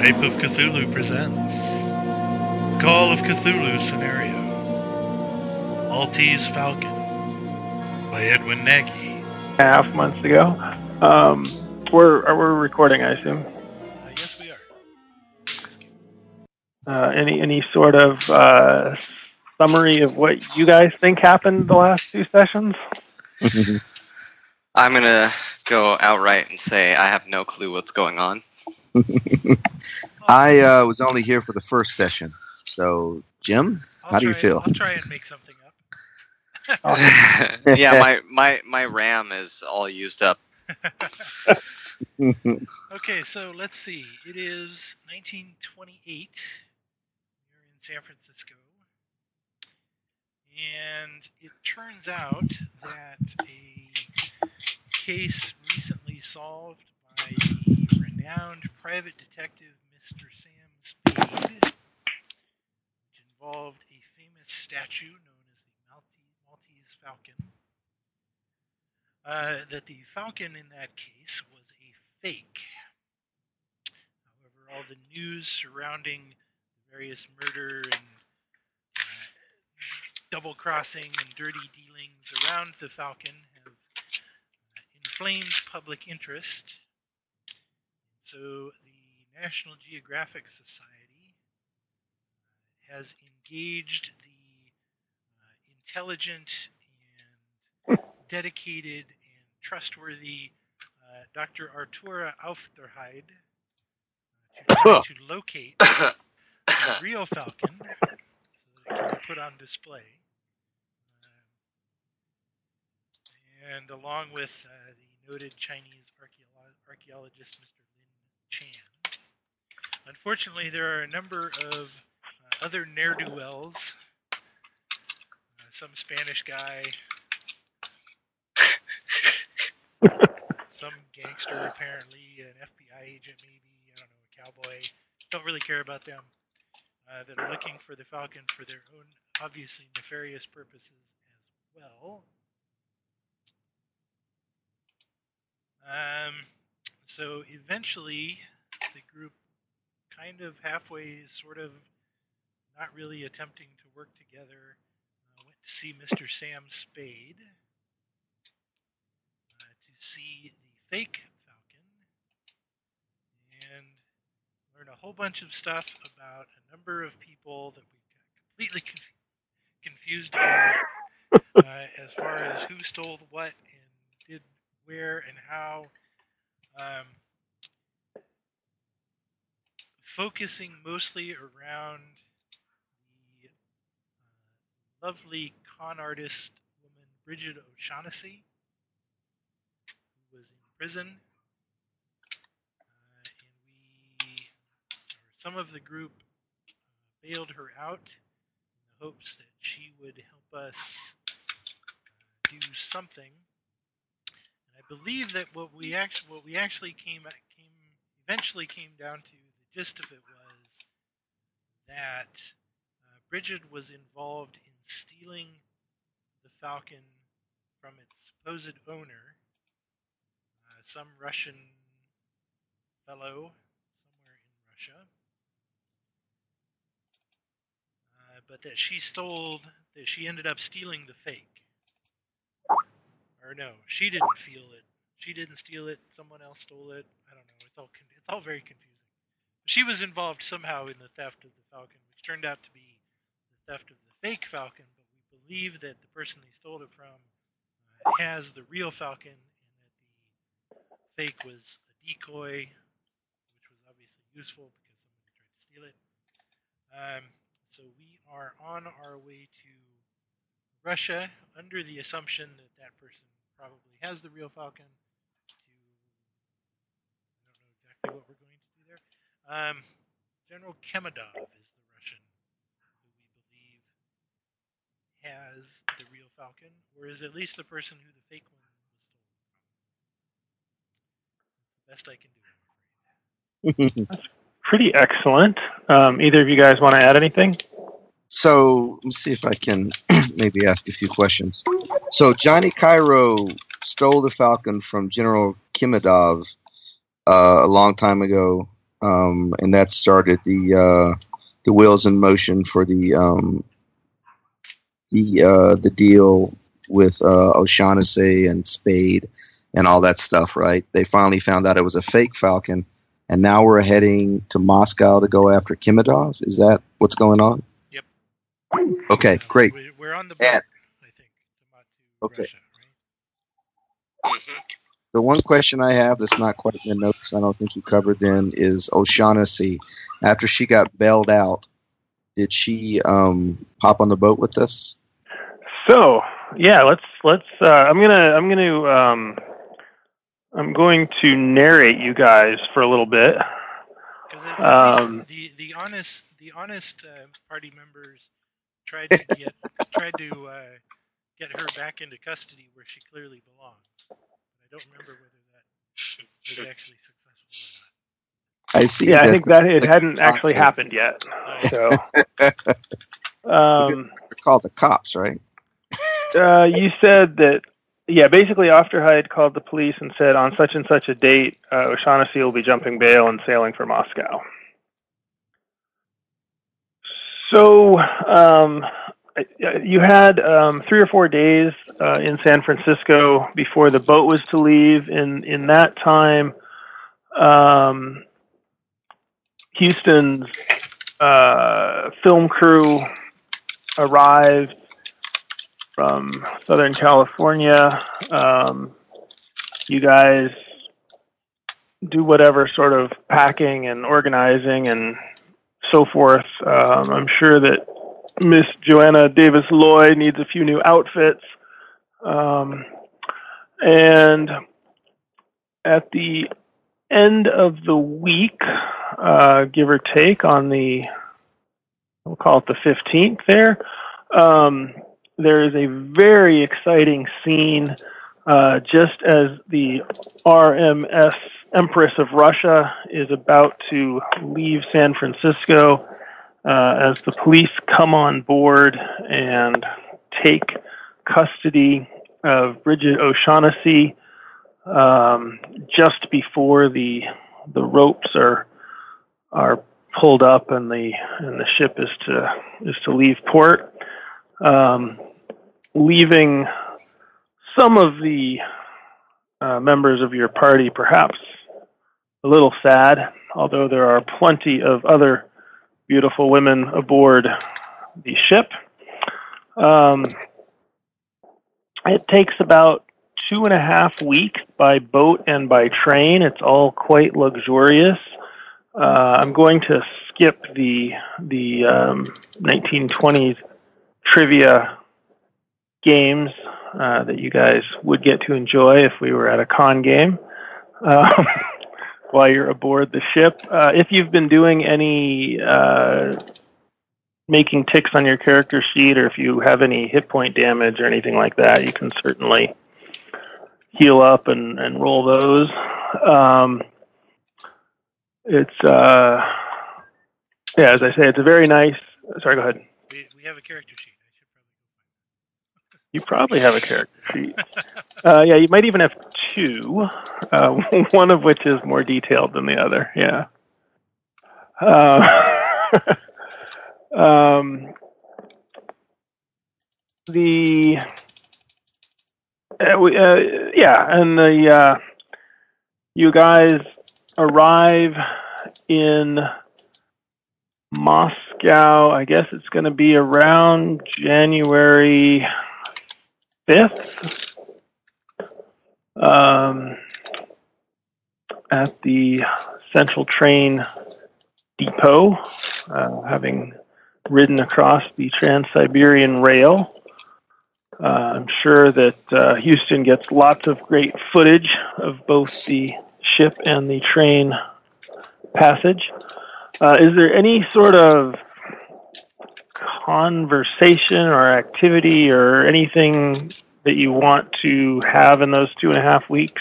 Type of Cthulhu presents Call of Cthulhu Scenario Maltese Falcon by Edwin Nagy. Half months ago. We're recording, I assume. Yes, we are. Any sort of summary of what you guys think happened the last two sessions? I'm gonna go outright and say I have no clue what's going on. I was only here for the first session. So, Jim, how do you feel? I'll try and make something up. Yeah, my RAM is all used up. Okay, so let's see. It is 1928. You're in San Francisco. And it turns out that a case recently solved by the renowned private detective Mr. Sam Spade, which involved a famous statue known as the Maltese Falcon, that the Falcon in that case was a fake. However, all the news surrounding the various murder and double-crossing and dirty dealings around the Falcon have inflamed public interest. So the National Geographic Society has engaged the intelligent and dedicated and trustworthy Dr. Artura Aufderheide to try to locate the real Falcon so that it can be put on display. And along with the noted Chinese archaeologist Mr. Lin Chan. Unfortunately, there are a number of other ne'er-do-wells. Some Spanish guy, some gangster apparently, an FBI agent maybe, I don't know, a cowboy. Don't really care about them. That are looking for the Falcon for their own, obviously nefarious purposes as well. So eventually, the group kind of halfway, sort of, not really attempting to work together, went to see Mr. Sam Spade to see the fake Falcon and learn a whole bunch of stuff about a number of people that we got completely confused about as far as who stole what and did where and how, focusing mostly around the lovely con artist woman Bridget O'Shaughnessy, who was in prison, and some of the group bailed her out in the hopes that she would help us do something. I believe that what we actually eventually came down to, the gist of it was that Bridget was involved in stealing the Falcon from its supposed owner, some Russian fellow somewhere in Russia, but that she ended up stealing the fake. Or no, she didn't steal it. She didn't steal it. Someone else stole it. I don't know. It's all very confusing. She was involved somehow in the theft of the Falcon, which turned out to be the theft of the fake Falcon. But we believe that the person they stole it from has the real Falcon, and that the fake was a decoy, which was obviously useful because somebody tried to steal it. So we are on our way to Russia under the assumption that that person probably has the real Falcon. I don't know exactly what we're going to do there. General Kemedov is the Russian who we believe has the real Falcon, or is at least the person who the fake one was stolen from. That's the best I can do, I'm afraid. That's pretty excellent. Either of you guys want to add anything? So, let me see if I can maybe ask a few questions. So, Johnny Cairo stole the Falcon from General Kemedov a long time ago. and that started the wheels in motion for the deal with O'Shaughnessy and Spade and all that stuff, right? They finally found out it was a fake Falcon, and now we're heading to Moscow to go after Kimidov. Is that what's going on? Yep. Okay, great. We're on the boat, I think, to Okay. Russia, right? Mhm. The one question I have that's not quite in the notes, I don't think you covered then, is O'Shaughnessy. After she got bailed out, did she hop on the boat with us? So yeah, let's. I'm going to narrate you guys for a little bit. Because at least the honest party members tried to get her back into custody where she clearly belongs. But I don't remember whether that was actually successful I see. Yeah, I think that it hadn't actually happened yet. So, They're called the cops, right? you said that. Yeah, basically, Afterhide called the police and said on such and such a date, O'Shaughnessy will be jumping bail and sailing for Moscow. So, you had 3 or 4 days in San Francisco before the boat was to leave. In that time, Houston's film crew arrived from Southern California. You guys do whatever sort of packing and organizing and so forth. I'm sure that Miss Joanna Davis Loy needs a few new outfits. And at the end of the week, give or take, on we'll call it the 15th there, there is a very exciting scene just as the RMS Empress of Russia is about to leave San Francisco, as the police come on board and take custody of Bridget O'Shaughnessy just before the ropes are pulled up and the ship is to leave port, leaving some of the members of your party perhaps a little sad, although there are plenty of other beautiful women aboard the ship. It takes about 2.5 weeks by boat and by train. It's all quite luxurious. I'm going to skip the 1920s trivia games that you guys would get to enjoy if we were at a con game while you're aboard the ship. If you've been doing any making ticks on your character sheet, or if you have any hit point damage or anything like that, you can certainly heal up and roll those. It's as I say, it's a very nice. Sorry, go ahead. We have a character sheet. You probably have a character sheet. Yeah, you might even have 2, one of which is more detailed than the other. Yeah. You guys arrive in Moscow. I guess it's going to be around January 5th. At the Central Train Depot, having ridden across the Trans-Siberian Rail. I'm sure that Houston gets lots of great footage of both the ship and the train passage. Is there any sort of conversation or activity or anything that you want to have in those 2.5 weeks?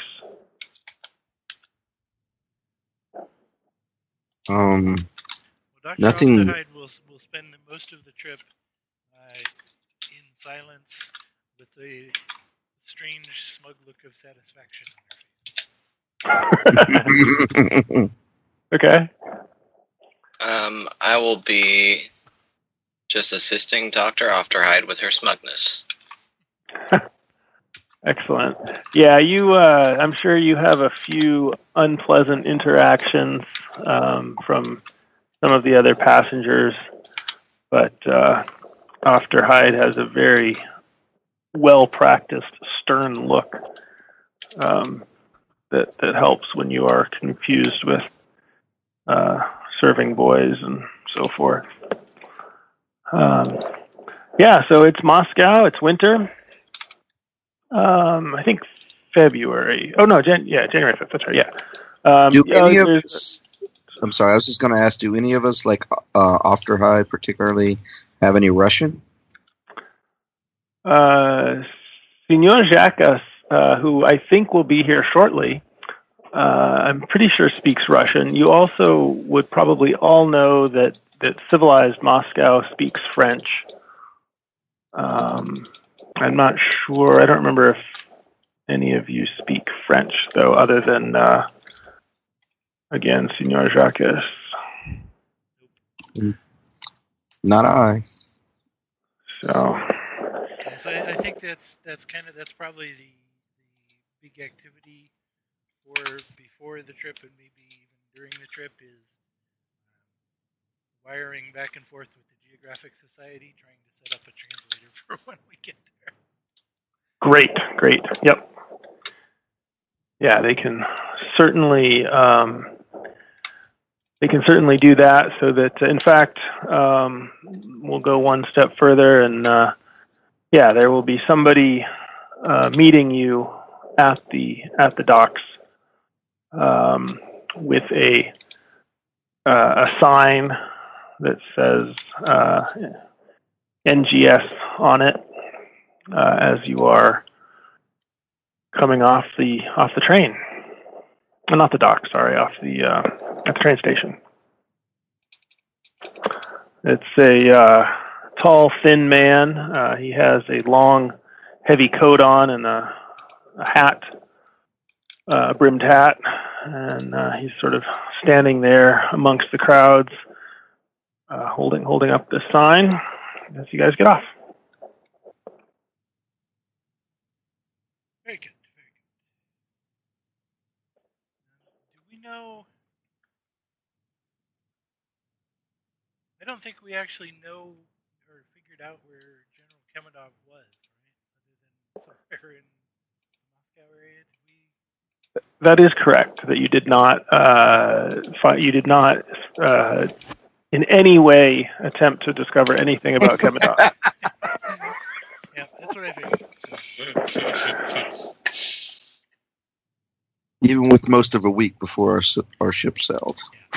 Well, Dr. Nothing. Aldehyde will spend most of the trip in silence with a strange, smug look of satisfaction on her face. Okay. I will be just assisting Dr. Ofterhide with her smugness. Excellent. Yeah, I'm sure you have a few unpleasant interactions from some of the other passengers, but Ofterhide has a very well-practiced, stern look that helps when you are confused with serving boys and so forth. Yeah, so it's Moscow. It's winter. I think February. Oh no, January 5th. That's right. Yeah. Do any of us? I'm sorry. I was just going to ask. Do any of us, like Ofterhide, particularly, have any Russian? Senor Jacques, who I think will be here shortly, I'm pretty sure speaks Russian. You also would probably all know that civilized Moscow speaks French. I'm not sure. I don't remember if any of you speak French, though, other than, again, Senor Jacques. Not I. So I think that's probably the big activity for before the trip and maybe even during the trip is wiring back and forth with the Geographic Society, trying to set up a translator for when we get there. Great. Yep. Yeah, they can certainly do that. So that, in fact, we'll go one step further, and there will be somebody meeting you at the docks with a sign that says NGS on it as you are coming off the train. Not the dock, sorry, off the at the train station. It's a tall, thin man. He has a long, heavy coat on and a hat, a brimmed hat, and he's sort of standing there amongst the crowds, holding up the sign as you guys get off. Very good. Do we know? I don't think we actually know or figured out where General Kemedov was, right? Other than somewhere in the Moscow area. That is correct. That you did not. You did not in any way attempt to discover anything about Kemedov. Yeah, that's what I figured. Even with most of a week before our ship sailed.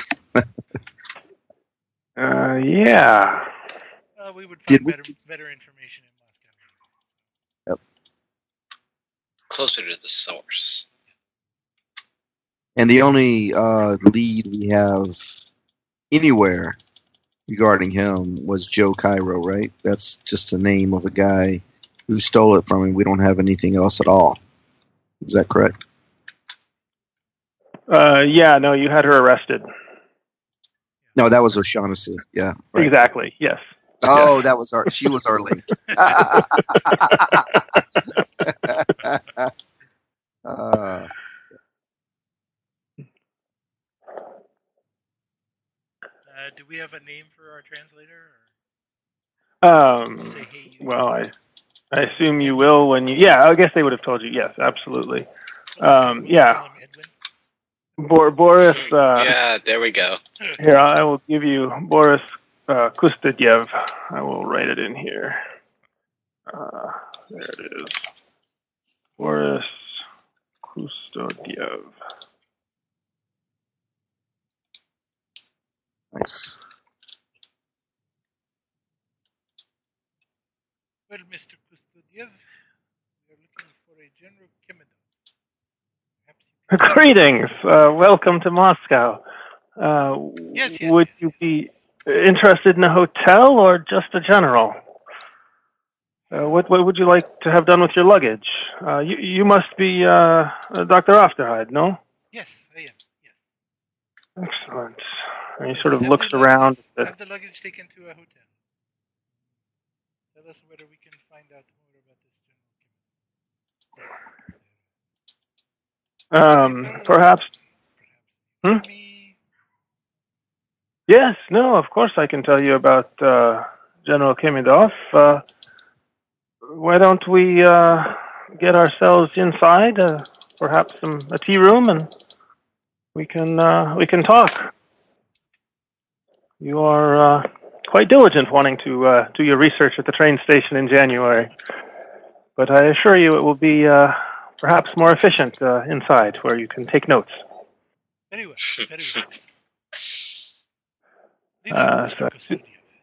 Yeah. We would find better information in Moscow. Yep. Closer to the source. And the only lead we have anywhere regarding him was Joe Cairo, right? That's just the name of a guy who stole it from him. We don't have anything else at all. Is that correct? Yeah, no, you had her arrested. No, that was O'Shaughnessy. Yeah. Right. Exactly, yes. Oh, that was she was our link. Do we have a name for our translator? Say, hey, well, I assume you will when you... Yeah, I guess they would have told you. Yes, absolutely. Yeah. Boris... yeah, there we go. Here, I will give you Boris Kustadiev. I will write it in here. There it is. Boris Kustadiev. Nice. Well, Mr. Kustadiev, we are looking for a General Kemedov. Greetings. Welcome to Moscow. Yes, would you be interested in a hotel or just a general? What would you like to have done with your luggage? You must be Dr. Ofterhide, no? Yes, I am. Yes. Excellent. And he sort of Have looks the around. luggage- Have the luggage taken to a hotel. Tell us whether we can find out more about this general. Perhaps. Perhaps. Me. Yes, no, of course I can tell you about General Kimidov. Why don't we get ourselves inside, perhaps a tea room, and we can talk. You are quite diligent wanting to do your research at the train station in January, but I assure you it will be perhaps more efficient inside, where you can take notes. Very well. Very well. Lead on, Mr. Kosudiev.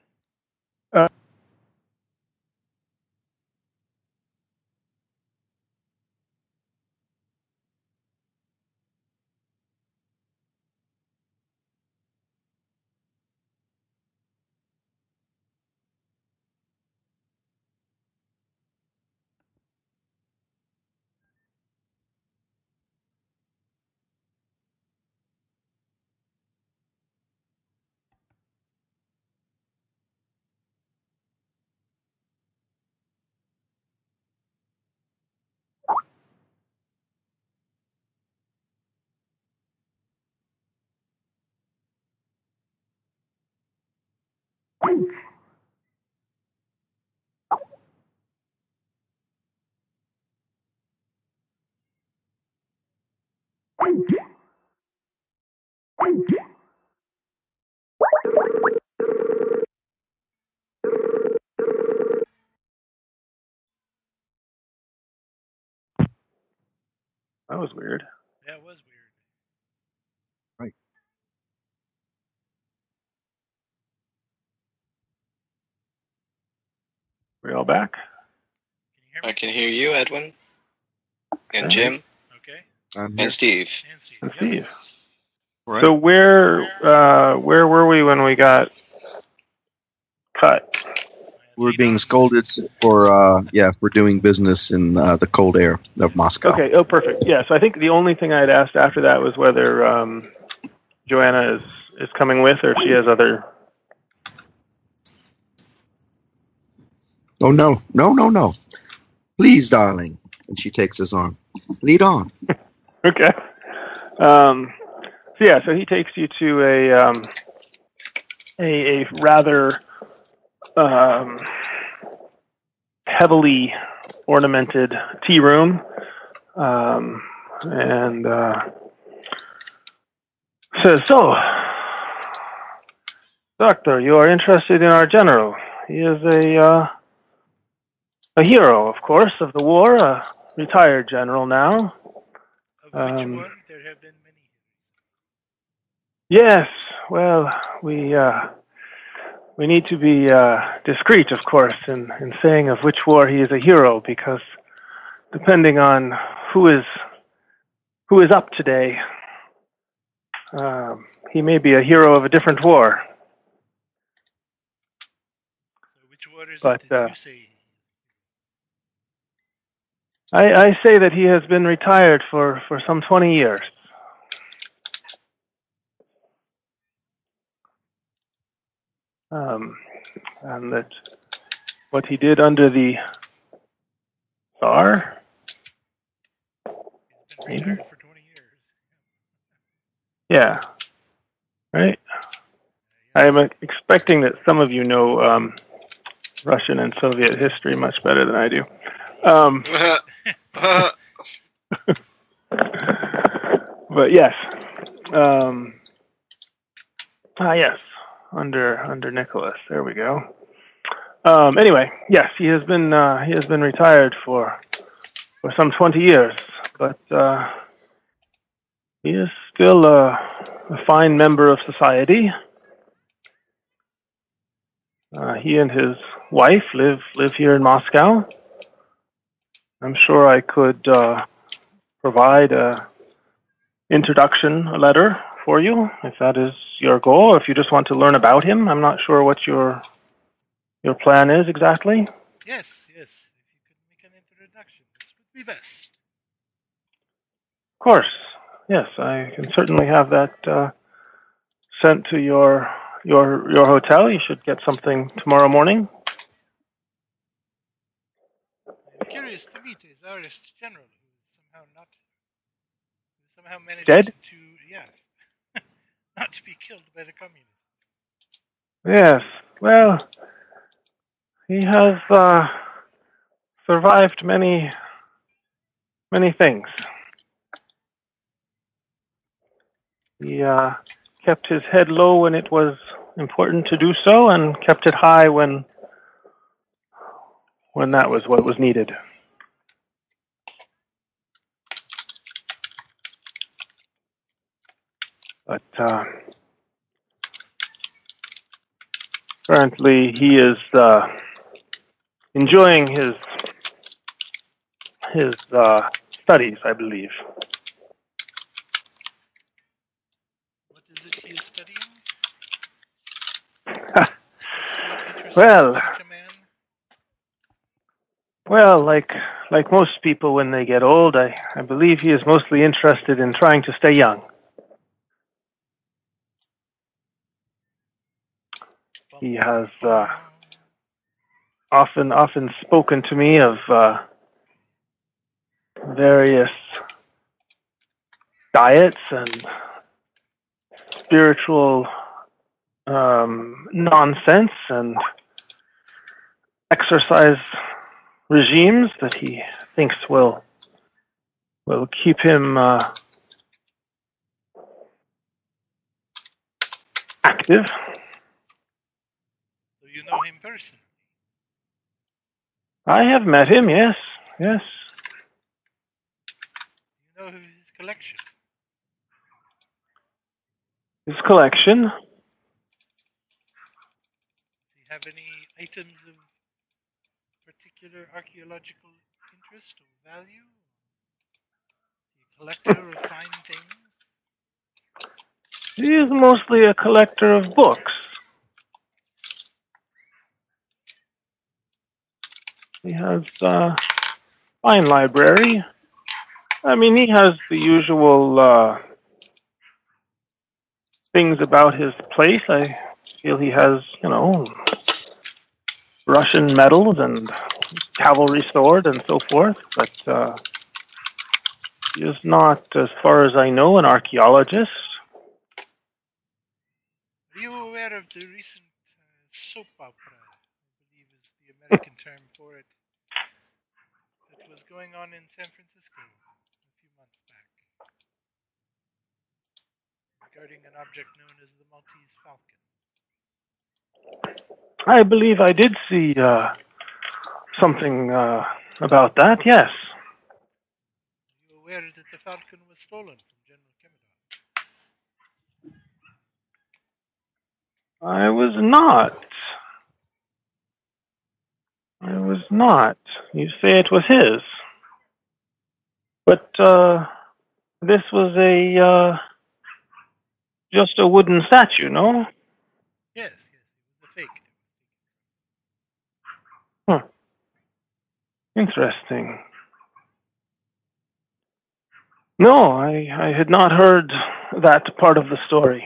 That was weird. That was weird. Right. We all back? Can you hear me? I can hear you, Edwin. And Okay. Jim. Okay. I'm here. And Steve. And Steve. And Yep. Steve. Right. So where were we when we got cut? We're Lead being on. scolded for doing business in the cold air of Moscow. Okay. Oh, perfect. Yeah. So I think the only thing I had asked after that was whether Joanna is coming with, or if she has other. Oh no! Please, darling. And she takes his arm. Lead on. Okay. So he takes you to a rather heavily ornamented tea room, and says, "So, Doctor, you are interested in our general. He is a hero, of course, of the war, a retired general now." Of which one? There have been many. Yes, well, we need to be discreet, of course, in saying of which war he is a hero, because depending on who is up today, he may be a hero of a different war. So which war is But, it that you say? I say that he has been retired for some 20 years. And that what he did under the Tsar, He's been retired for 20 years. yeah, right? I am expecting that some of you know Russian and Soviet history much better than I do. But yes, yes, under Nicholas. There we go. Anyway, yes, he has been retired for some 20 years, but he is still a fine member of society. He and his wife live here in Moscow. I'm sure I could provide a introduction letter for you, if that is your goal, or if you just want to learn about him. I'm not sure what your plan is exactly. Yes. If you could make an introduction, this would be best. Of course. Yes, I can certainly have that sent to your hotel. You should get something tomorrow morning. I'm curious to meet a Tsarist general who somehow managed Dead? to, yes, not to be killed by the communists. Yes. Well, he has survived many things. He kept his head low when it was important to do so, and kept it high when that was what was needed. But currently, he is enjoying his studies, I believe. What is it he is studying? What interests Well, such a man? Well, like most people when they get old, I believe he is mostly interested in trying to stay young. He has often spoken to me of various diets and spiritual nonsense and exercise regimes that he thinks will keep him active. So you know him personally? I have met him, yes. You know his collection? His collection. Does he have any items of particular archaeological interest or value? Is he a collector of fine things? He is mostly a collector of books. He has a fine library. I mean, he has the usual things about his place. I feel he has, Russian medals and cavalry sword and so forth, but he is not, as far as I know, an archaeologist. Are you aware of the recent soap opera, I believe is the American term for it, that was going on in San Francisco a few months back, regarding an object known as the Maltese Falcon? I believe I did see something about that, yes. Are you aware that the Falcon was stolen from General Kimadov? I was not. You say it was his. But this was just a wooden statue, no? Yes, it was a fake. Huh. Interesting. No, I had not heard that part of the story.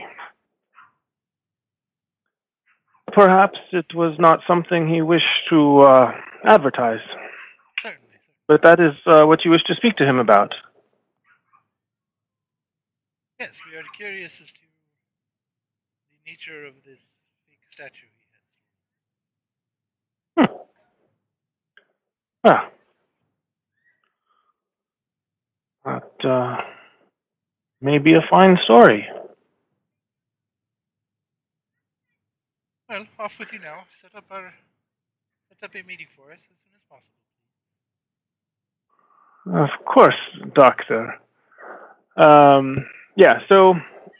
Perhaps it was not something he wished to advertise. Certainly. But that is what you wish to speak to him about. Yes, we are curious as to the nature of this fake statue he had. Ah. That may be a fine story. Well, off with you now. Set up a meeting for us as soon as possible. Of course, Doctor. So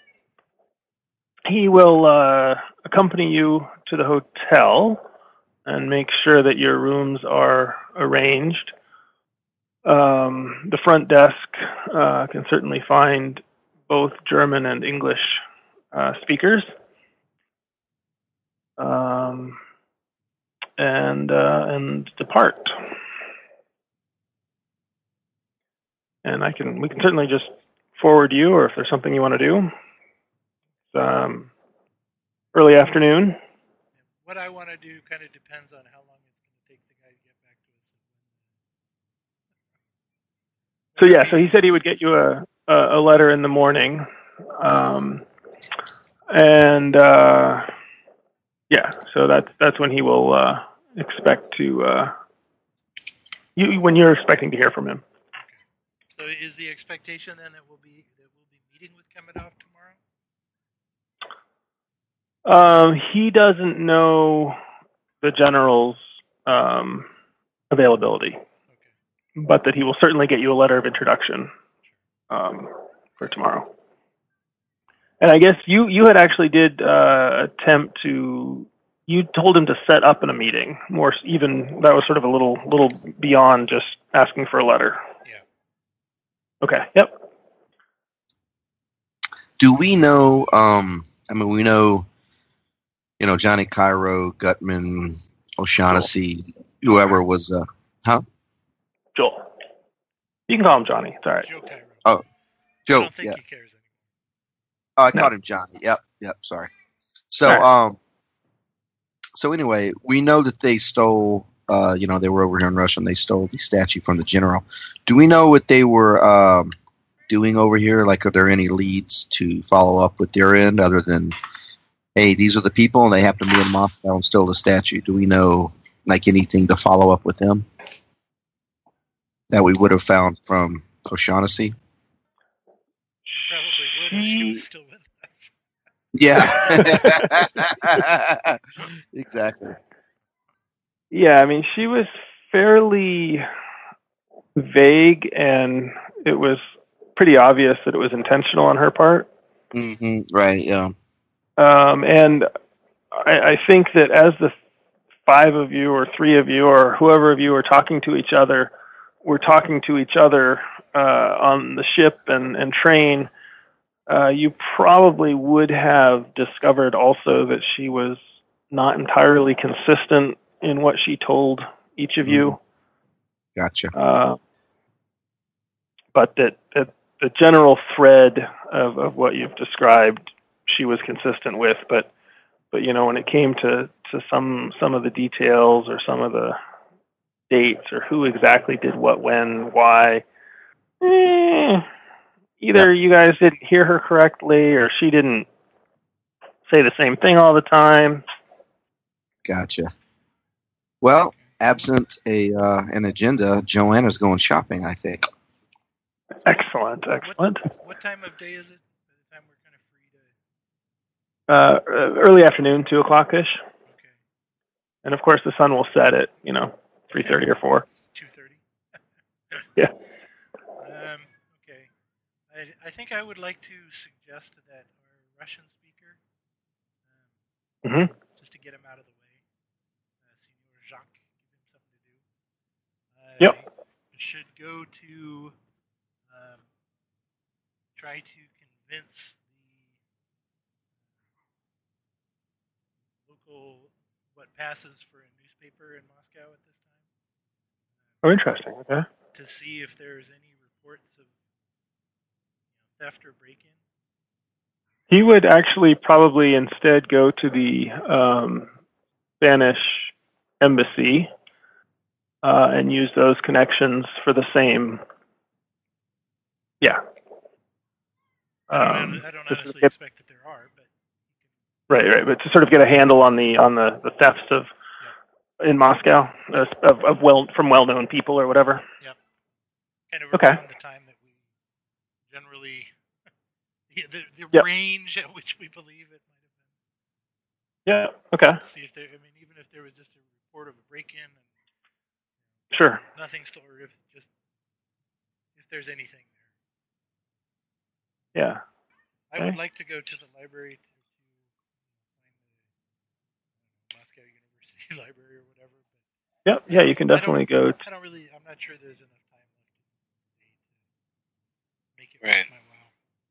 he will accompany you to the hotel and make sure that your rooms are arranged. The front desk can certainly find both German and English speakers. And depart. And we can certainly just forward you, or if there's something you want to do. early afternoon. What I want to do kind of depends on how long it's going to take the guy to get back to us. So yeah, so he said he would get you a letter in the morning, and yeah, so that's when he will expect to when you're expecting to hear from him. Okay. So is the expectation then that we'll be meeting with Kemedov tomorrow? He doesn't know the general's availability, Okay. but that he will certainly get you a letter of introduction for tomorrow. And I guess you had actually did attempt to. You told him to set up in a meeting. More even that was sort of a little beyond just asking for a letter. Yeah. Okay. Yep. Do we know? We know, Johnny Cairo, Gutman, O'Shaughnessy, whoever was. Joel. You can call him Johnny. It's all right. Joe Cairo. Oh, Joe. I don't think he cares anymore. Oh, I called him Johnny. Yep. Sorry. So, right. So anyway, we know that they stole. They were over here in Russia and they stole the statue from the general. Do we know what they were doing over here? Like, are there any leads to follow up with their end other than, hey, these are the people and they happen to be in Moscow and stole the statue? Do we know like anything to follow up with them that we would have found from O'Shaughnessy? He probably would if she was still with us. Yeah. Exactly. Yeah, I mean, she was fairly vague, and it was pretty obvious that it was intentional on her part. Mm-hmm. Right. Yeah. And I think that as the five of you or three of you or whoever of you are talking to each other, we're talking to each other on the ship and train. You probably would have discovered also that she was not entirely consistent in what she told each of you. Gotcha. But that the general thread of what you've described, she was consistent with. But when it came to some of the details or some of the dates or who exactly did what, when, why, either you guys didn't hear her correctly or she didn't say the same thing all the time. Gotcha. Well, absent an agenda, Joanna's going shopping, I think. Excellent. What time of day is it? By the time we're kind of free to. Early afternoon, 2:00ish. Okay. And of course, the sun will set at 3:30 or 4. 2:30. Yeah. Okay. I think I would like to suggest that our Russian speaker, just to get him out of the way, Senor Jacques, give him something to do. Yep. Should go to try to convince the local what passes for a newspaper in Moscow at this time. Oh, interesting. Okay. To see if there's any reports of theft or break-in. He would actually probably instead go to the Spanish embassy and use those connections for the same. Yeah. I don't honestly expect that there are, but right. But to sort of get a handle on the thefts of in Moscow from well-known people or whatever. Yep. Kind of around the time that we generally the range at which we believe it might have been. Yeah. Okay. Let's see if there. Even if there was just a report of a break-in and sure, nothing stored. If there's anything there. Yeah. I would like to go to the library to find the Moscow University Library or whatever. But yeah, you can definitely go. I'm not sure there's enough time left to make it right. worth my while.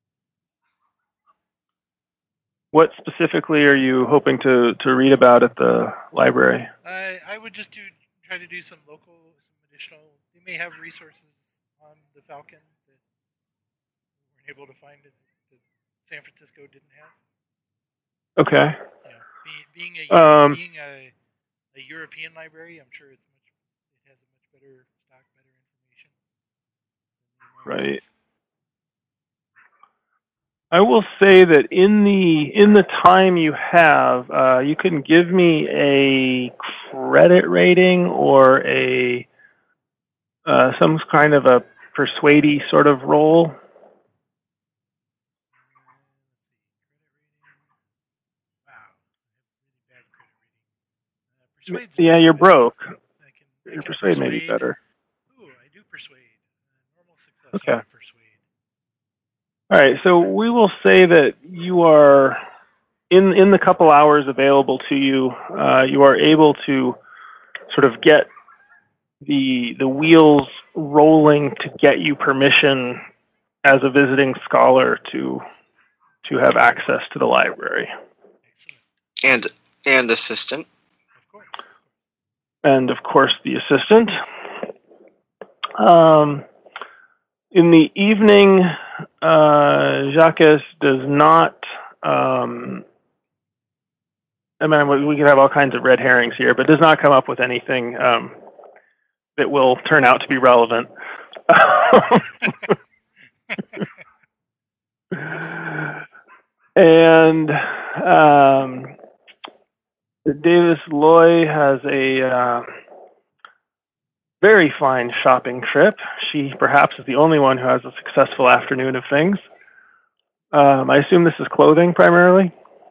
What specifically are you hoping to read about at the library? I would just try to do some additional. They may have resources on the Falcon that we weren't able to find that San Francisco didn't have. Okay. Being a European library, I'm sure it has a much better stock, better information than the Right. Americans. I will say that in the time you have, you can give me a credit rating or a some kind of a persuady sort of roll. Wow, I have really bad credit rating. Persuade's Yeah, better. you're broke. I Your can persuade may be persuade. better. Ooh, I do persuade. Normal success on Okay. my persuade. All right. So we will say that you are in the couple hours available to you. You are able to sort of get the wheels rolling to get you permission as a visiting scholar to have access to the library. Excellent. And assistant. Of course. And of course the assistant. In the evening, Jacques does not. I mean, we could have all kinds of red herrings here, but does not come up with anything that will turn out to be relevant. And Davis Loy has a very fine shopping trip. She perhaps is the only one who has a successful afternoon of things. I assume this is clothing primarily?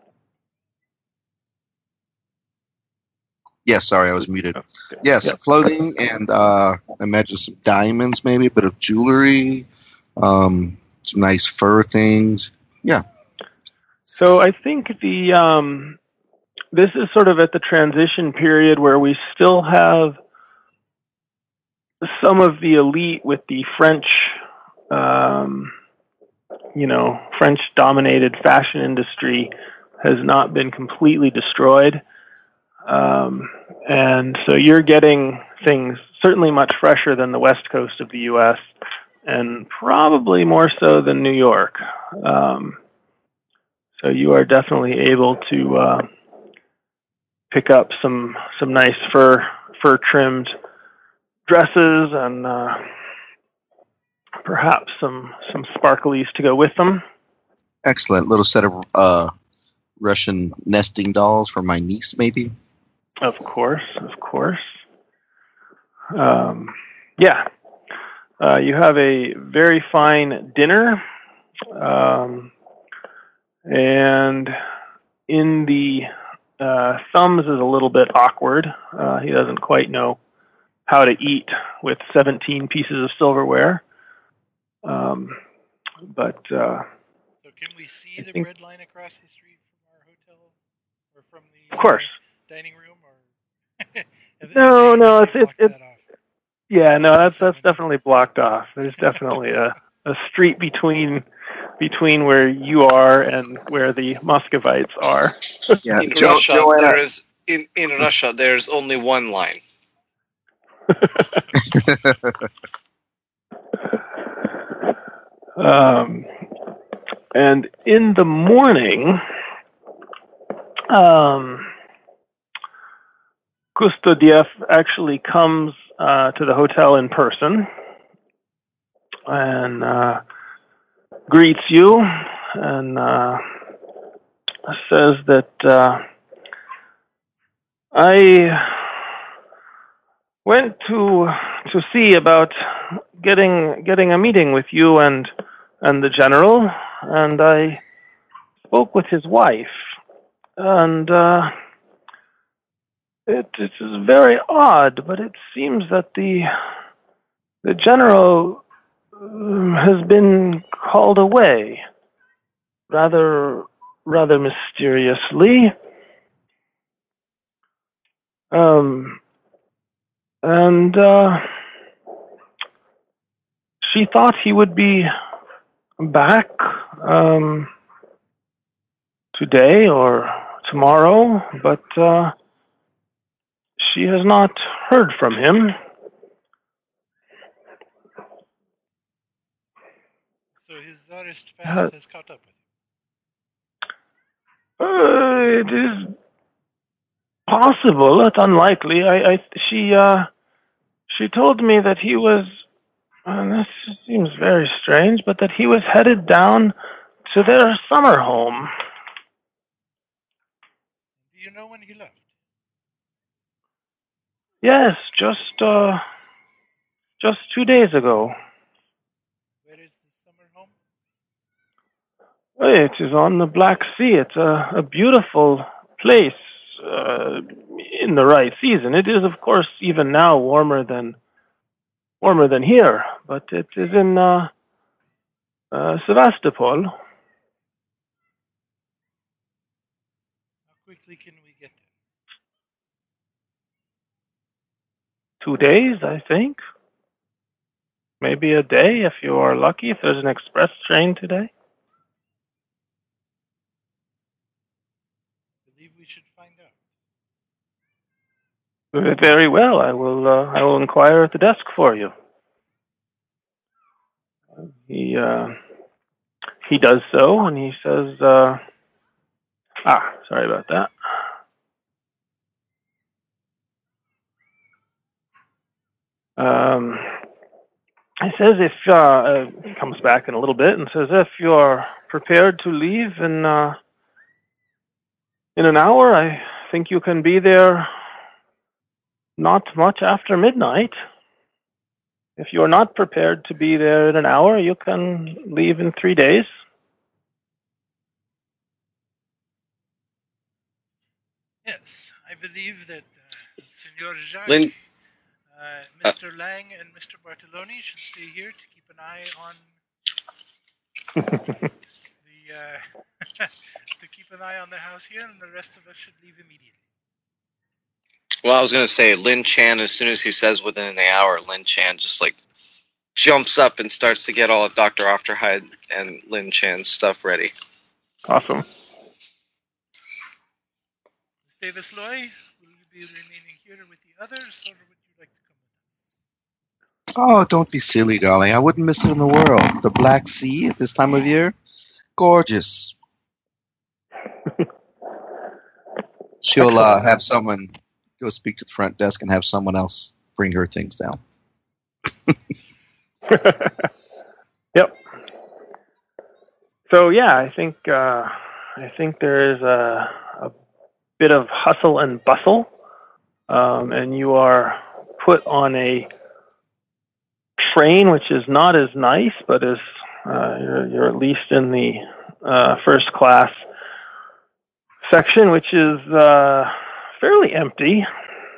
Yes, sorry, I was muted. Okay. Yes, Yep. clothing and imagine some diamonds, maybe a bit of jewelry, some nice fur things. Yeah. So I think this is sort of at the transition period where we still have some of the elite with the French, French-dominated fashion industry has not been completely destroyed. And so you're getting things certainly much fresher than the west coast of the U.S. and probably more so than New York. So you are definitely able to pick up some nice fur trimmed dresses and perhaps some sparklies to go with them. Excellent. Little set of Russian nesting dolls for my niece, maybe. Of course. Yeah. You have a very fine dinner, and in the Thumbs is a little bit awkward. He doesn't quite know how to eat with 17 pieces of silverware. But So can we see the bread line across the street from our hotel, or from the of course dining room, or no, it's that off? yeah, no, that's definitely blocked off. There's definitely a street between where you are and where the Muscovites are. Yeah. In Russia, there's only one line. And in the morning, Kustodiev actually comes to the hotel in person and greets you and says that I went to see about getting a meeting with you and the general, and I spoke with his wife, and it is very odd, but it seems that the general has been called away rather mysteriously. And she thought he would be back today or tomorrow, but she has not heard from him. So his arrest fast has caught up with him. It is possible. It's unlikely. She told me that he was. This seems very strange, but that he was headed down to their summer home. Do you know when he left? Yes, just 2 days ago. Where is the summer home? It is on the Black Sea. It's a beautiful place in the right season. It is, of course, even now warmer than here, but it is in Sevastopol. How quickly can we get there? 2 days, I think. Maybe a day if you are lucky, if there's an express train today. I believe we should find out. Very well. I will inquire at the desk for you. He does so, and he says, sorry about that. He says if he comes back in a little bit and says if you're prepared to leave in an hour, I think you can be there not much after midnight. If you're not prepared to be there in an hour, you can leave in 3 days. Yes, I believe that Senor Jacques, Lynn, Mr. Lang, and Mr. Bartoloni should stay here to keep an eye on to keep an eye on the house here, and the rest of us should leave immediately. well, I was going to say, Lin Chan, as soon as he says within an hour, Lin Chan just, jumps up and starts to get all of Dr. Afterhide and Lin Chan's stuff ready. Awesome. Davis Loy, will you be remaining here with the others, or would you like to come with us? Oh, don't be silly, darling. I wouldn't miss it in the world. The Black Sea at this time of year? Gorgeous. She'll have someone go speak to the front desk and have someone else bring her things down. Yep. So yeah, I think there is a bit of hustle and bustle, and you are put on a train, which is not as nice, but is you're at least in the first class section, which is fairly empty,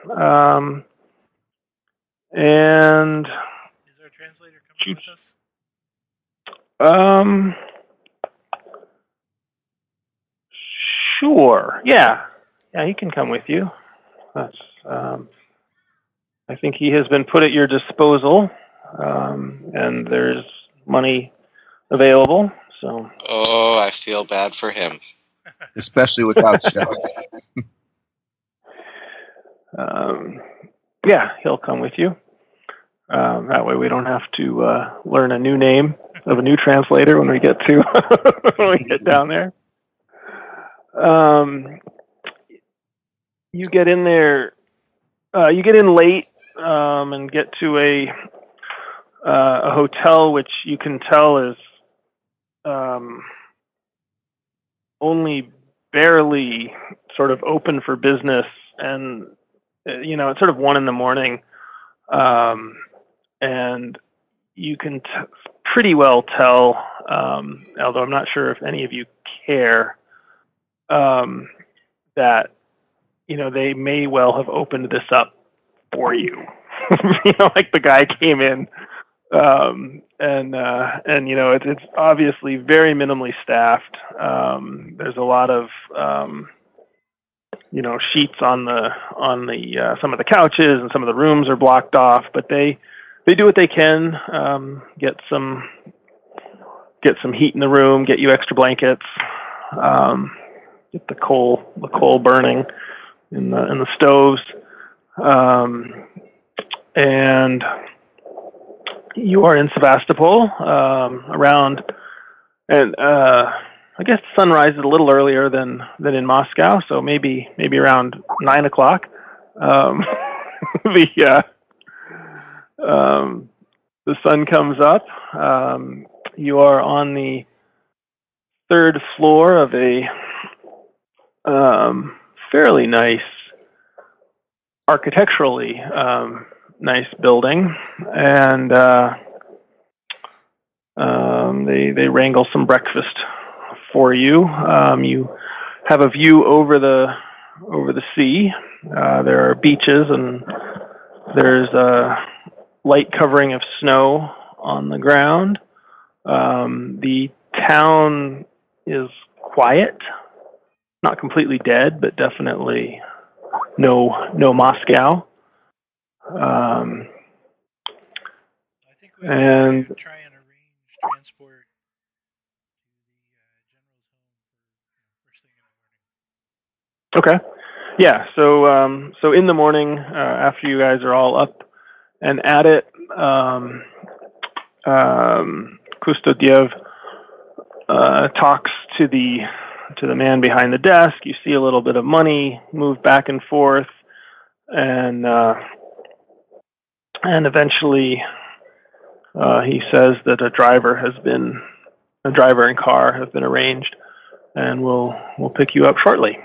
and Is our translator coming with us? Sure. Yeah, he can come with you. That's. I think he has been put at your disposal, and there's money available. So. Oh, I feel bad for him. Especially without Chuck. Yeah, he'll come with you. That way we don't have to learn a new name of a new translator when we get down there. You get in there. You get in late and get to a hotel, which you can tell is only barely sort of open for business, and it's sort of 1 a.m, and you can pretty well tell, although I'm not sure if any of you care, that they may well have opened this up for you. Like the guy came in, and it's obviously very minimally staffed. There's a lot of sheets on the some of the couches, and some of the rooms are blocked off, but they do what they can, get some heat in the room, get you extra blankets, get the coal burning in the stoves, and you are in Sevastopol, around I guess the sun rises a little earlier than in Moscow, so maybe around 9 o'clock. The sun comes up. You are on the third floor of a fairly nice, architecturally nice building, and they wrangle some breakfast for you. You have a view over the sea. There are beaches, and there's a light covering of snow on the ground. The town is quiet, not completely dead, but definitely no Moscow. I think we and try and arrange transport to the general's home for first thing in the morning. Okay. Yeah. So in the morning, after you guys are all up and at it, Kustodiev talks to the man behind the desk. You see a little bit of money move back and forth, and eventually he says that a driver and car have been arranged, and we'll pick you up shortly.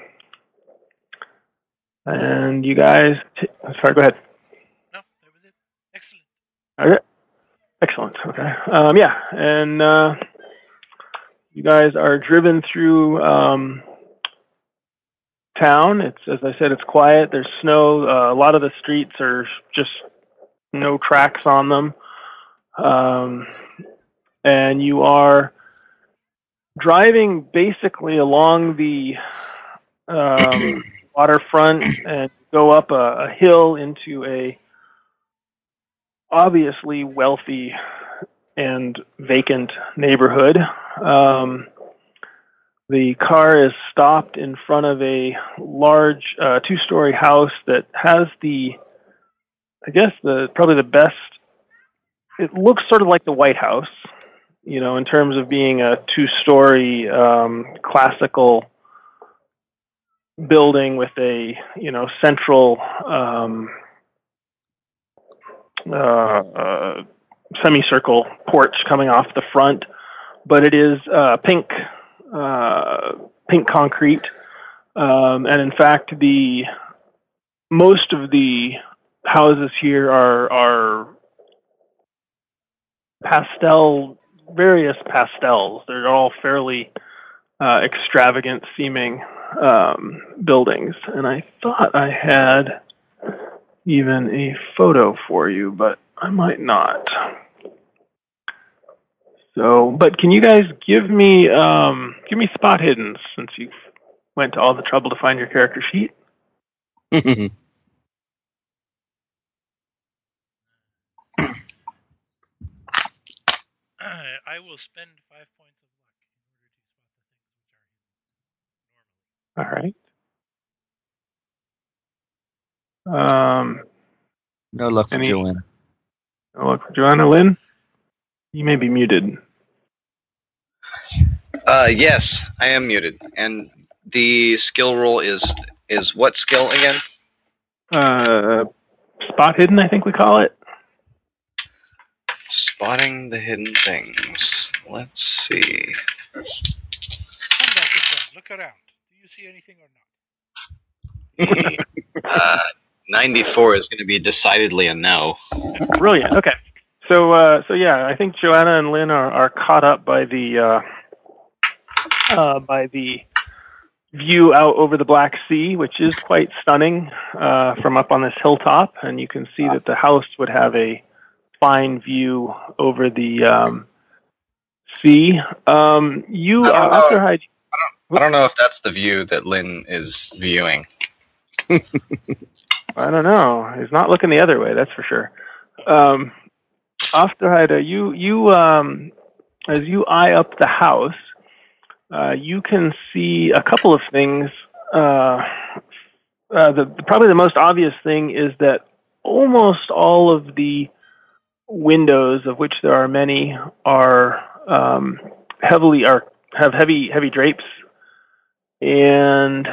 And you guys, sorry, go ahead. No, that was it. Excellent. Okay. Excellent. Okay. Yeah, and you guys are driven through town. It's, as I said, it's quiet. There's snow. A lot of the streets are just no tracks on them, and you are driving basically along the waterfront and go up a hill into a obviously wealthy and vacant neighborhood. The car is stopped in front of a large two-story house that has probably the best. It looks sort of like the White House, in terms of being a two-story classical building with a central semicircle porch coming off the front, but it is pink concrete, and in fact most of the houses here are various pastels. They're all fairly extravagant seeming buildings, and I thought I had even a photo for you, but I might not. So, but can you guys give me spot hiddens, since you went to all the trouble to find your character sheet? I will spend 5 points of luck in order to spot the things which are hidden normally. All right. No luck for Joanna. No luck for Joanna. Lynn, you may be muted. Yes, I am muted. And the skill roll is what skill again? Spot hidden, I think we call it. Spotting the hidden things. Let's see. Come back to front. Look around. Do you see anything or not? 94 is going to be decidedly a no. Brilliant. Okay. So yeah, I think Joanna and Lynn are caught up by the view out over the Black Sea, which is quite stunning from up on this hilltop, and you can see that the house would have a fine view over the sea. I don't know if that's the view that Lynn is viewing. I don't know. He's not looking the other way, that's for sure. Afterheide, you as you eye up the house, you can see a couple of things. Probably the most obvious thing is that almost all of the windows, of which there are many, are have heavy drapes, and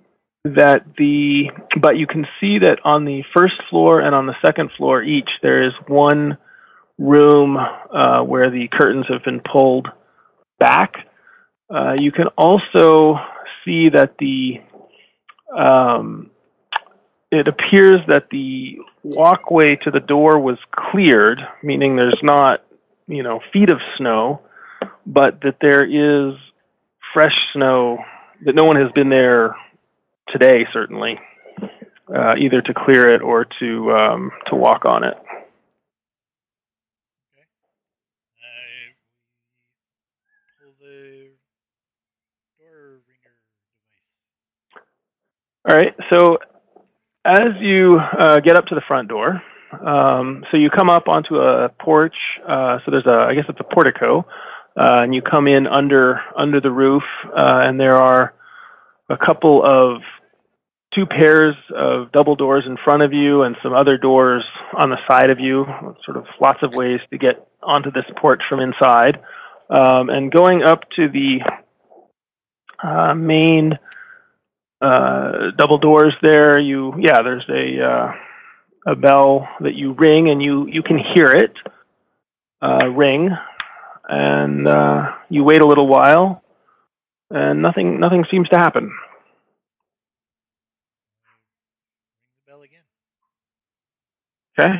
but you can see that on the first floor and on the second floor each, there is one room where the curtains have been pulled back. You can also see that it appears that the walkway to the door was cleared, meaning there's not, feet of snow, but that there is fresh snow, that no one has been there today, certainly, either to clear it or to walk on it. Okay. Pull the door ringer device. All right, so as you get up to the front door, so you come up onto a porch. So there's I guess it's a portico, and you come in under the roof, and there are a couple of 2 pairs of double doors in front of you, and some other doors on the side of you. Sort of lots of ways to get onto this porch from inside, and going up to the main double doors there, there's a bell that you ring, and you can hear it ring, and you wait a little while, and nothing seems to happen. Ring the bell again. Okay.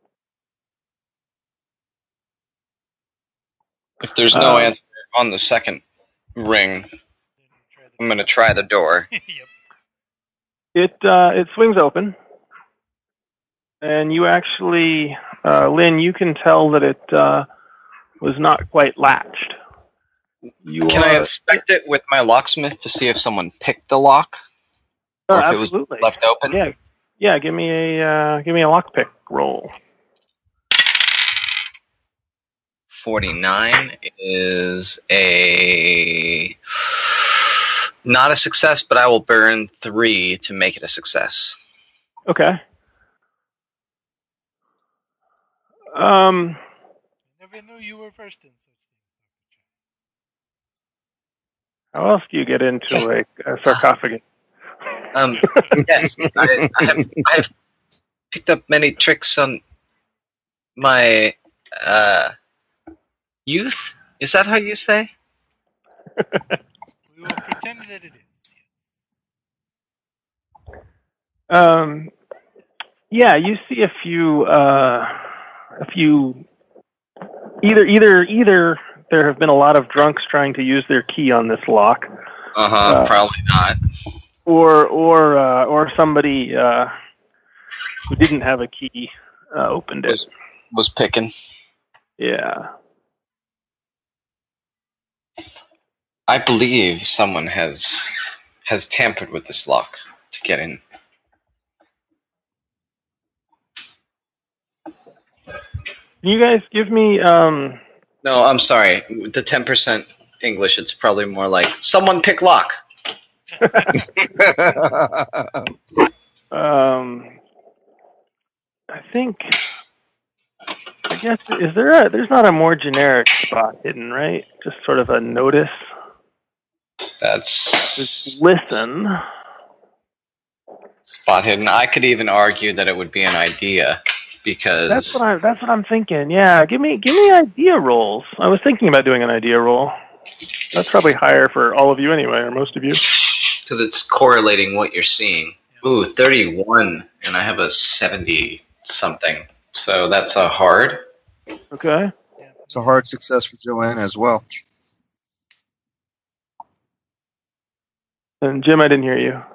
If there's no answer on the second ring, I'm going to try the door. Yep. It swings open, and you actually, Lynn, you can tell that it was not quite latched. Can I inspect it with my locksmith to see if someone picked the lock, or if absolutely. it was left open? Yeah. Give me a lockpick roll. 49 is not a success, but I will burn 3 to make it a success. Okay. Never knew you were first in such things. How else do you get into a sarcophagus? Yes, I have picked up many tricks on my youth. Is that how you say? We will pretend that it is. Yeah, you see a few. Either there have been a lot of drunks trying to use their key on this lock. Probably not. Or somebody who didn't have a key opened it. Was picking. Yeah. I believe someone has tampered with this lock to get in. Can you guys give me No, I'm sorry. The 10% English, it's probably more like someone pick lock. I guess there's not a more generic spot hidden, right? Just sort of a notice. Just listen. Spot hidden. I could even argue that it would be an idea, because that's what I'm thinking. Yeah, give me idea rolls. I was thinking about doing an idea roll. That's probably higher for all of you anyway, or most of you. Because it's correlating what you're seeing. Ooh, 31, and I have a 70-something. So that's a hard. Okay. It's a hard success for Joanne as well. And Jim, I didn't hear you.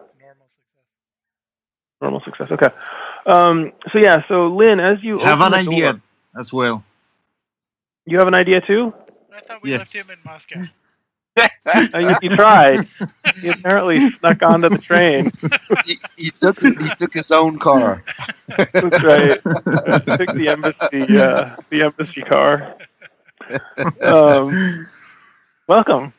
Normal success. Okay. So Lynn, as you have open an the idea door, as well. You have an idea too? I thought we left him in Moscow. He tried. He apparently snuck onto the train. He took his own car. That's right. Took the embassy car. Welcome.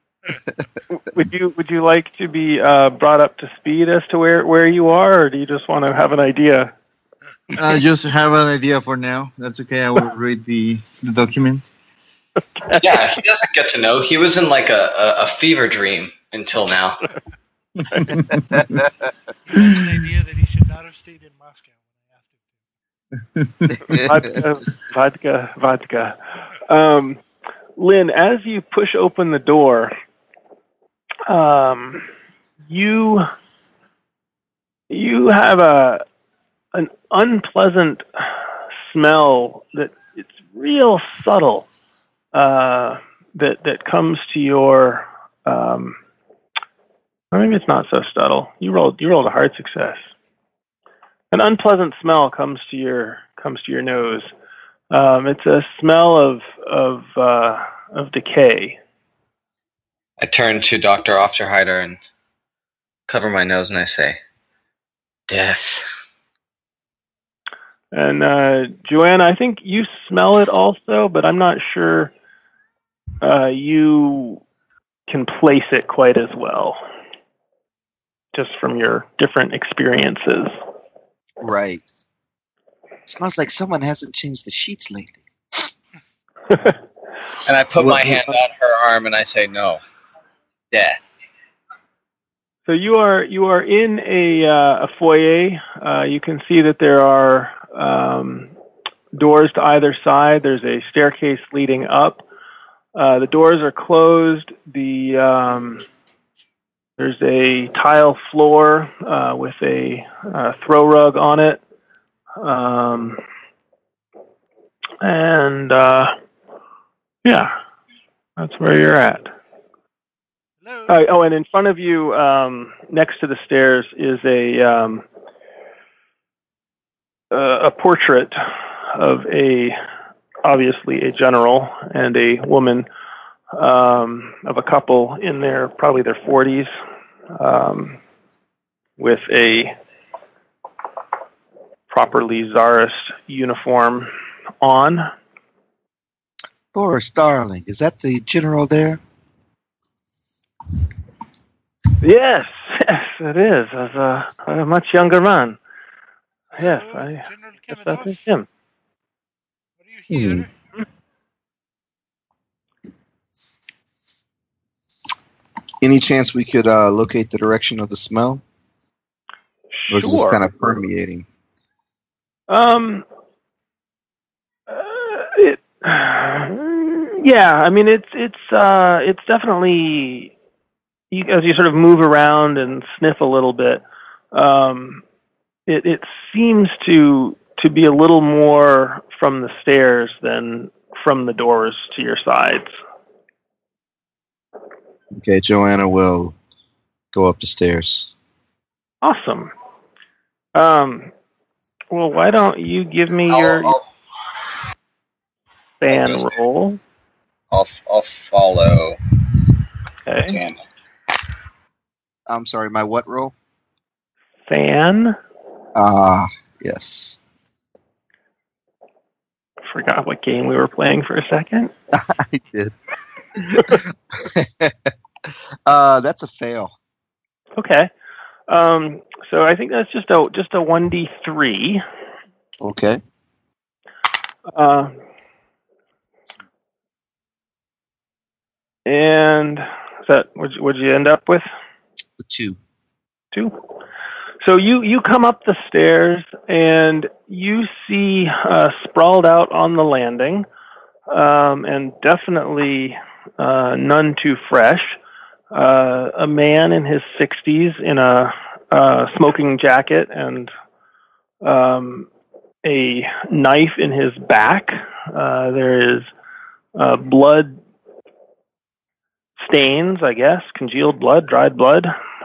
Would you like to be brought up to speed as to where you are, or do you just want to have an idea? Just have an idea for now. That's okay. I will read the document. Yeah, he doesn't get to know. He was in like a fever dream until now. He has an idea that he should not have stayed in Moscow when I asked him to. Vodka. Lynn, as you push open the door, you have an unpleasant smell that it's real subtle that comes to your maybe it's not so subtle. You rolled a hard success. An unpleasant smell comes to your nose. It's a smell of decay. I turn to Dr. Ofterhider and cover my nose and I say, death. And Joanna, I think you smell it also, but I'm not sure you can place it quite as well, just from your different experiences. Right. Smells like someone hasn't changed the sheets lately. And I put my hand on her arm and I say, no, death. So you are in a foyer. You can see that there are doors to either side. There's a staircase leading up. The doors are closed. There's a tile floor with a throw rug on it. Yeah, that's where you're at. Hello. And in front of you, next to the stairs, is a portrait of obviously a general and a woman, of a couple in probably their 40s, with a properly czarist uniform on. Boris, darling, is that the general there? Yes, it is. As a much younger man. Yes, General guess that is Kemedov, him. are you here? Any chance we could locate the direction of the smell? Or is it just kind of permeating? Yeah, I mean it's definitely, as you sort of move around and sniff a little bit, it seems to be a little more from the stairs than from the doors to your sides. Okay, Joanna will go up the stairs. Awesome. Well, why don't you give me your fan roll? I'll follow. Okay. Damn. I'm sorry, my what roll? Fan. Yes. Forgot what game we were playing for a second. I did. That's a fail. Okay. So I think that's just a 1d3. Okay. And is that what'd you end up with? 2. 2. So you come up the stairs and you see sprawled out on the landing, and definitely none too fresh, a man in his 60s in a smoking jacket and a knife in his back. There is blood stains, I guess, congealed blood, dried blood,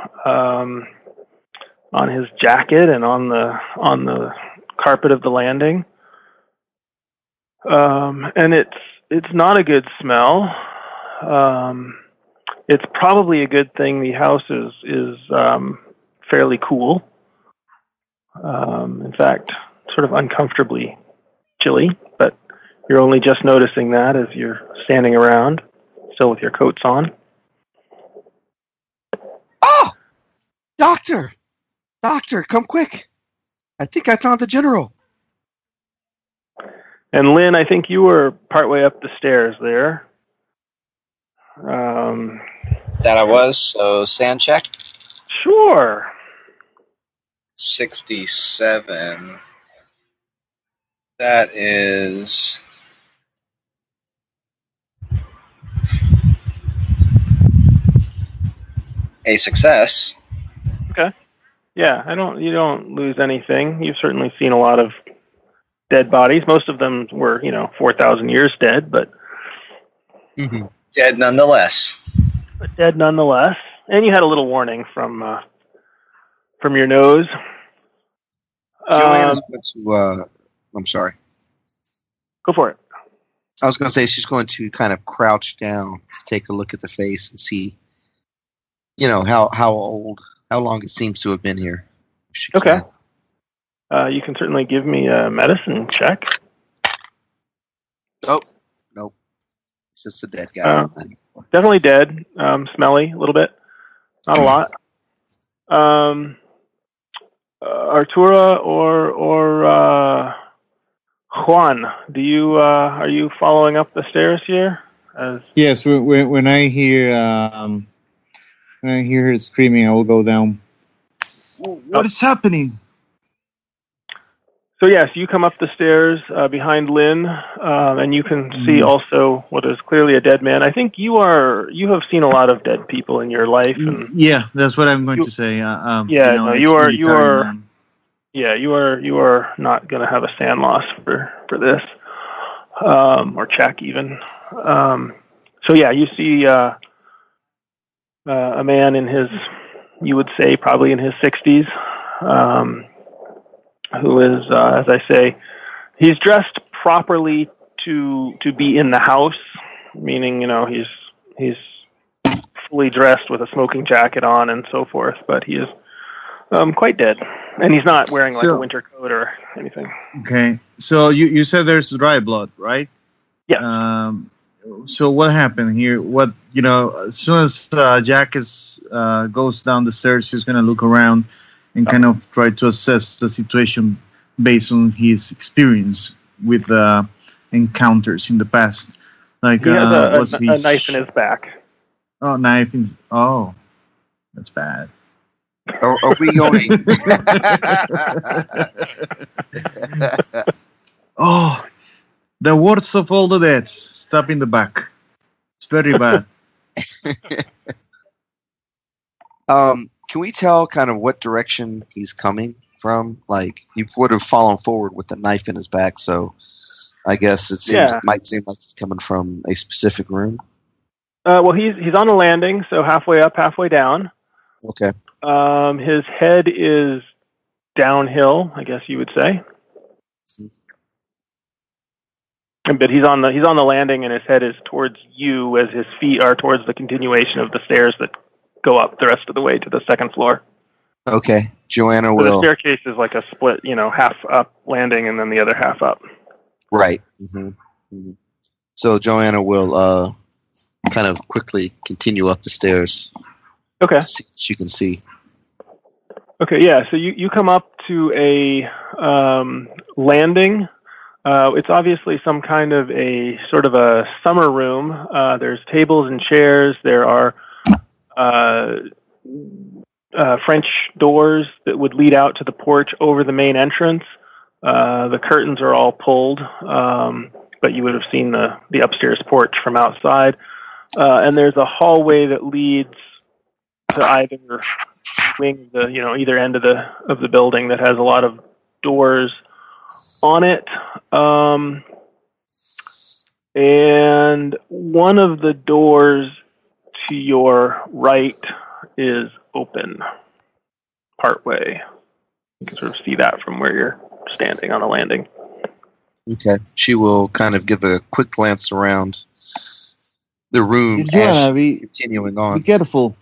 on his jacket and on the carpet of the landing. And it's not a good smell. It's probably a good thing the house is fairly cool. In fact, sort of uncomfortably chilly, but you're only just noticing that as you're standing around, still with your coats on. Oh! Doctor, come quick. I think I found the general. And Lynn, I think you were partway up the stairs there. That I was. So sand check. Sure. 67. That is a success. Okay. Yeah, you don't lose anything. You've certainly seen a lot of dead bodies. Most of them were, 4,000 years dead, but Dead nonetheless. dead nonetheless. And you had a little warning from your nose. Joanna's going to. I'm sorry. Go for it. I was going to say she's going to kind of crouch down to take a look at the face and see, how long it seems to have been here. Okay. You can certainly give me a medicine check. Oh, nope. It's just a dead guy. Definitely dead. Smelly a little bit. Not a lot. Artura or Juan, are you following up the stairs here? Yes. When I hear her screaming, I will go down. What is happening? So yes, you come up the stairs behind Lynn, and you can see also what is clearly a dead man. I think you have seen a lot of dead people in your life. And yeah, that's what I'm going to say. you are not going to have a sand loss for this, or check even. So yeah, you see a man in his, you would say probably in his 60s. Who is, as I say, he's dressed properly to be in the house, meaning, he's fully dressed with a smoking jacket on and so forth, but he is quite dead. And he's not wearing like a winter coat or anything. Okay. So you said there's dry blood, right? Yeah. So what happened here? As soon as Jack goes down the stairs, he's going to look around and kind of try to assess the situation based on his experience with encounters in the past. Like, he has a knife in his back. Oh, knife in... Oh, that's bad. Are we going... Oh, the worst of all the deaths. Stab in the back. It's very bad. Can we tell kind of what direction he's coming from? Like, he would have fallen forward with the knife in his back, so I guess might seem like he's coming from a specific room. Well, he's on a landing, so halfway up, halfway down. Okay. His head is downhill, I guess you would say. But he's on the landing, and his head is towards you, as his feet are towards the continuation of the stairs that go up the rest of the way to the second floor. Okay. Joanna so will... The staircase is like a split, half up landing and then the other half up. Right. Mm-hmm. Mm-hmm. So Joanna will kind of quickly continue up the stairs. Okay. So she can see. Okay, yeah. So you come up to a landing. It's obviously some kind of a sort of a summer room. There's tables and chairs. There are French doors that would lead out to the porch over the main entrance. The curtains are all pulled, but you would have seen the upstairs porch from outside. And there's a hallway that leads to either wing of the either end of the building that has a lot of doors on it. And one of the doors to your right is open partway. You can sort of see that from where you're standing on a landing. Okay. She will kind of give a quick glance around the room as she's continuing on. Be careful.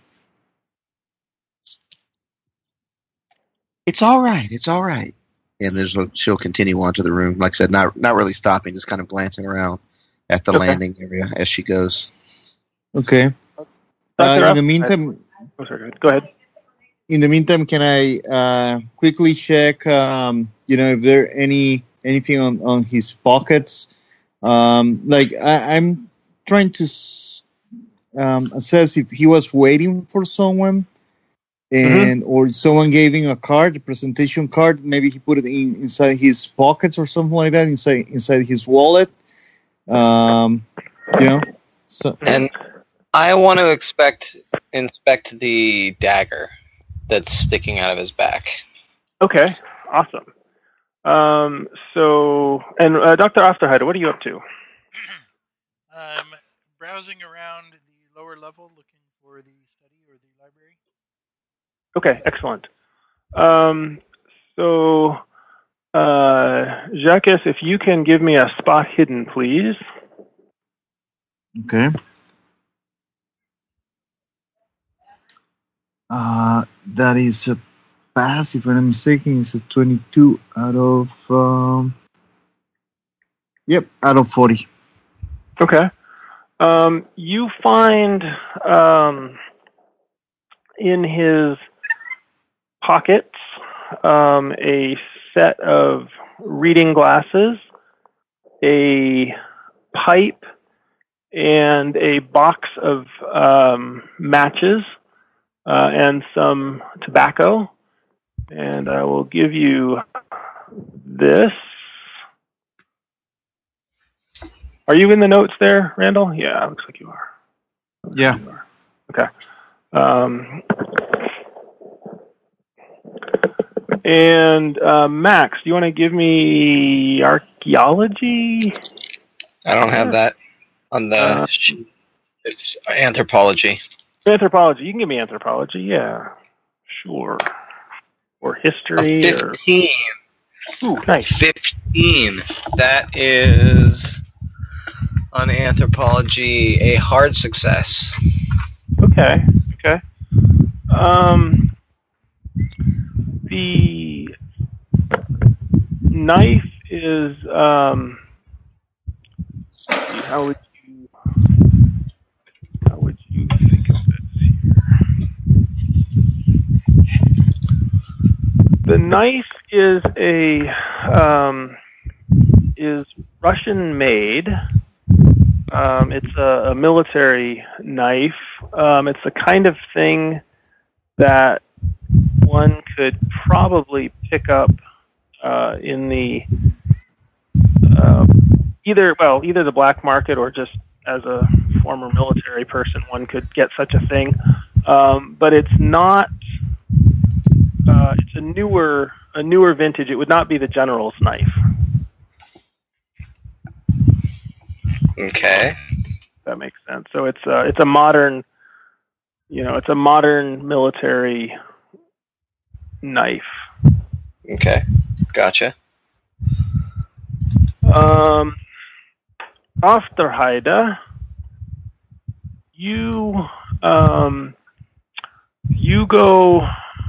It's all right. It's all right. And she'll continue on to the room. Like I said, not really stopping, just kind of glancing around at the landing area as she goes. Okay. In the meantime, go ahead. In the meantime, can I quickly check, if there are any anything on his pockets. I'm trying to assess if he was waiting for someone, and or someone gave him a card, a presentation card. Maybe he put it inside his pockets or something like that, inside his wallet. So. And I want to inspect the dagger that's sticking out of his back. Okay, awesome. Dr. Osterheide, what are you up to? Browsing around the lower level, looking for the study or the library. Okay, excellent. Jacques, if you can give me a spot hidden, please. Okay. That is a pass, if I'm not mistaken. It's a 22 out of out of 40. Okay. You find in his pockets a set of reading glasses, a pipe, and a box of matches and some tobacco. And I will give you this. Are you in the notes there, Randall? Yeah, looks like you are. Yeah. You are. Okay. And Max, do you want to give me archaeology? I don't have that on the sheet. It's anthropology. Anthropology. You can give me anthropology. Yeah, sure. Or history. 15. Ooh, nice. 15. That is on anthropology a hard success. Okay. The knife is how would you think of this here? The knife is is Russian made. It's a military knife. It's the kind of thing that one could probably pick up in the either the black market or just as a former military person, one could get such a thing. But it's not. It's a newer vintage. It would not be the general's knife. Okay. That makes sense. So it's a modern, it's a modern military knife. Okay, gotcha. Osterheide, you go.